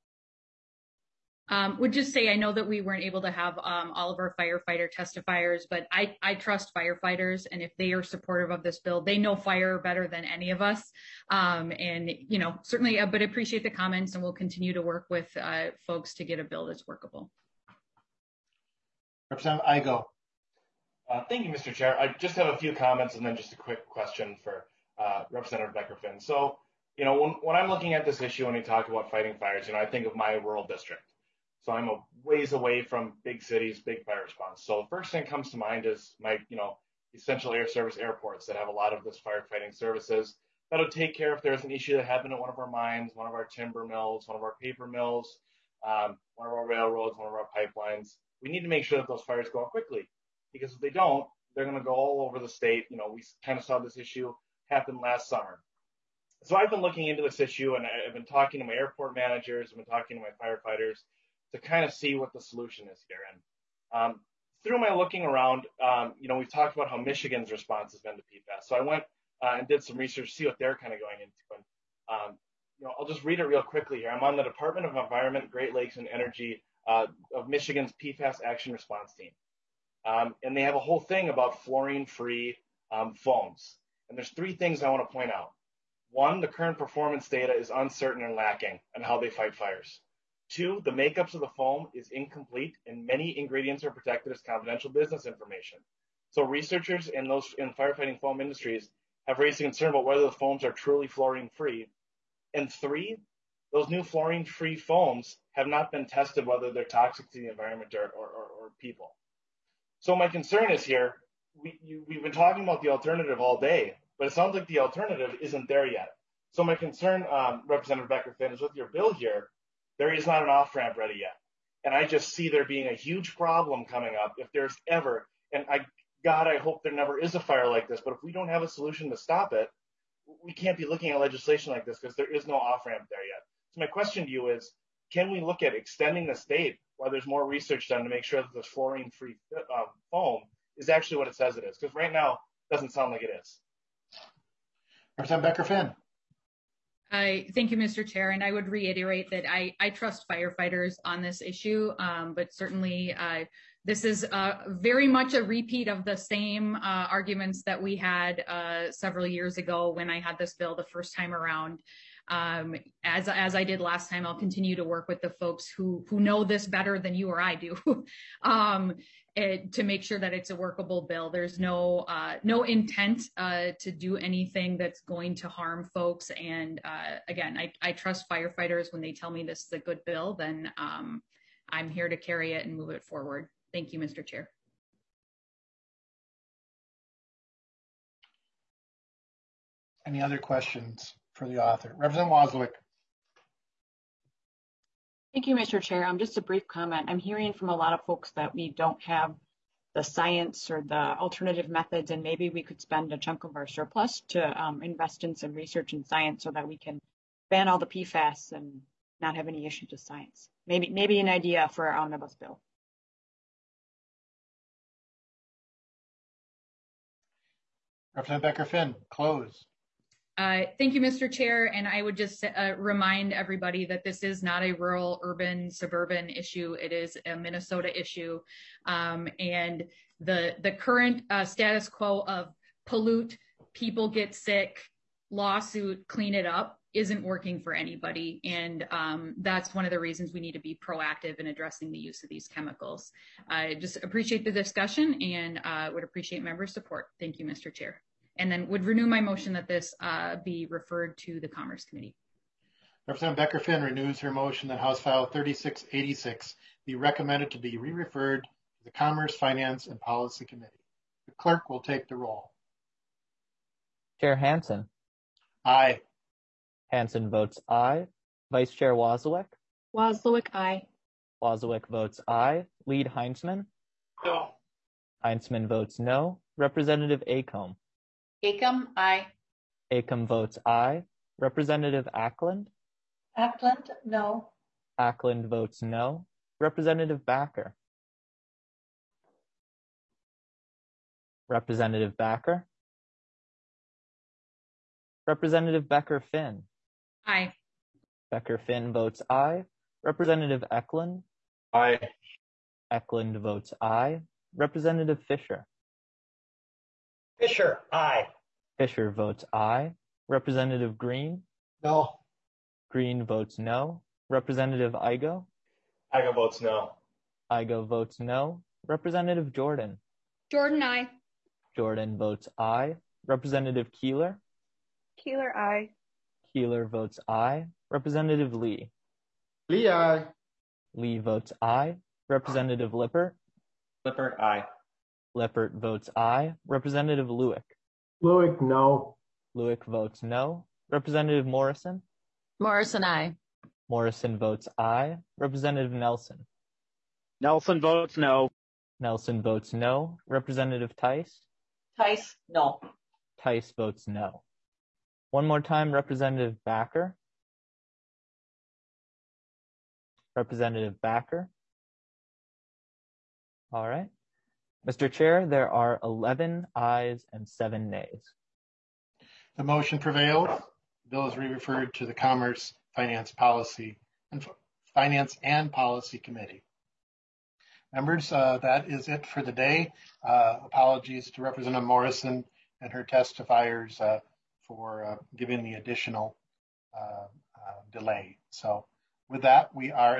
Um, would just say I know that we weren't able to have um, all of our firefighter testifiers, but I, I trust firefighters, and if they are supportive of this bill, they know fire better than any of us. Um, and, you know, certainly, uh, but appreciate the comments, and we'll continue to work with uh, folks to get a bill that's workable.
Representative Igo.
Uh, thank you, Mister Chair. I just have a few comments and then just a quick question for uh, Representative Becker-Finn. So, you know, when, when I'm looking at this issue, when we talk about fighting fires, you know, I think of my rural district. So I'm a ways away from big cities, big fire response. So the first thing that comes to mind is my, you know, essential air service airports that have a lot of this firefighting services that'll take care if there's an issue that happened at one of our mines, one of our timber mills, one of our paper mills, um, one of our railroads, one of our pipelines. We need to make sure that those fires go out quickly, because if they don't, they're going to go all over the state. You know, we kind of saw this issue happen last summer. So I've been looking into this issue, and I've been talking to my airport managers, I've been talking to my firefighters to kind of see what the solution is here. And um, through my looking around, um, you know, we've talked about how Michigan's response has been to P FAS. So I went uh, and did some research to see what they're kind of going into. And, um, you know, I'll just read it real quickly here. I'm on the Department of Environment, Great Lakes, and Energy uh, of Michigan's P FAS Action Response Team. Um, and they have a whole thing about fluorine-free um, foams. And there's three things I want to point out. One, the current performance data is uncertain and lacking on how they fight fires. Two, the makeups of the foam is incomplete, and many ingredients are protected as confidential business information. So researchers in those in firefighting foam industries have raised a concern about whether the foams are truly fluorine-free. And three, those new fluorine-free foams have not been tested whether they're toxic to the environment or, or, or, or people. So my concern is here, we, you, we've been talking about the alternative all day, but it sounds like the alternative isn't there yet. So my concern, um, Representative Becker-Finn, is with your bill here, there is not an off-ramp ready yet. And I just see there being a huge problem coming up if there's ever, and I, God, I hope there never is a fire like this, but if we don't have a solution to stop it, we can't be looking at legislation like this because there is no off-ramp there yet. So my question to you is, can we look at extending the state why there's more research done to make sure that this fluorine-free uh, foam is actually what it says it is. Because right now, it doesn't sound like it is.
Representative Becker-Finn.
I thank you, Mister Chair, and I would reiterate that I, I trust firefighters on this issue, um, but certainly uh, this is uh, very much a repeat of the same uh, arguments that we had uh, several years ago when I had this bill the first time around. Um, as as I did last time, I'll continue to work with the folks who who know this better than you or I do, um, it, to make sure that it's a workable bill. There's no uh, no intent uh, to do anything that's going to harm folks. And uh, again, I, I trust firefighters when they tell me this is a good bill. Then um, I'm here to carry it and move it forward. Thank you, Mister Chair.
Any other questions for the author? Representative Wozniak.
Thank you, Mister Chair. Um, just a brief comment. I'm hearing from a lot of folks that we don't have the science or the alternative methods, and maybe we could spend a chunk of our surplus to um, invest in some research and science so that we can ban all the P FAS and not have any issues with science. Maybe, maybe an idea for our omnibus bill.
Representative Becker-Finn, close.
Uh, thank you, Mister Chair. And I would just uh, remind everybody that this is not a rural, urban, suburban issue. It is a Minnesota issue. Um, and the, the current uh, status quo of pollute, people get sick, lawsuit, clean it up isn't working for anybody. And um, that's one of the reasons we need to be proactive in addressing the use of these chemicals. I just appreciate the discussion and uh, would appreciate member support. Thank you, Mister Chair. And then would renew my motion that this uh, be referred to the Commerce Committee.
Representative Becker-Finn renews her motion that House File thirty-six eighty-six be recommended to be re-referred to the Commerce, Finance, and Policy Committee. The clerk will take the roll.
Chair Hansen.
Aye.
Hansen votes aye. Vice Chair Wozniak.
Wozniak, aye.
Wozniak votes aye. Lead Heinzman.
No.
Heinzman votes no. Representative Acomb.
Acomb, aye.
Acomb votes aye. Representative Ackland.
Ackland, no.
Ackland votes no. Representative Backer. Representative Backer. Representative Becker-Finn.
Aye.
Becker-Finn votes aye. Representative Eklund.
Aye.
Eklund votes aye. Representative Fisher.
Fisher, aye.
Fisher votes aye. Representative Green.
No.
Green votes no. Representative Igo.
Igo votes no.
Igo votes no. Representative Jordan.
Jordan, aye.
Jordan votes aye. Representative Keeler.
Keeler, aye.
Keeler votes aye. Representative Lee.
Lee, aye.
Lee votes aye. Representative Lippert.
Lippert, aye.
Lippert votes aye. Representative Lewick.
Lewick, no.
Lewick votes no. Representative Morrison.
Morrison, aye.
Morrison votes aye. Representative Nelson.
Nelson votes no.
Nelson votes no. Representative Tice.
Tice, no.
Tice votes no. One more time, Representative Backer. Representative Backer. All right. Mister Chair, there are eleven ayes and seven nays.
The motion prevails. The bill is re-referred to the Commerce, Finance, Policy, and Finance and Policy Committee. Members, uh, that is it for the day. Uh, apologies to Representative Morrison and her testifiers uh, for uh, giving the additional uh, uh, delay. So with that, we are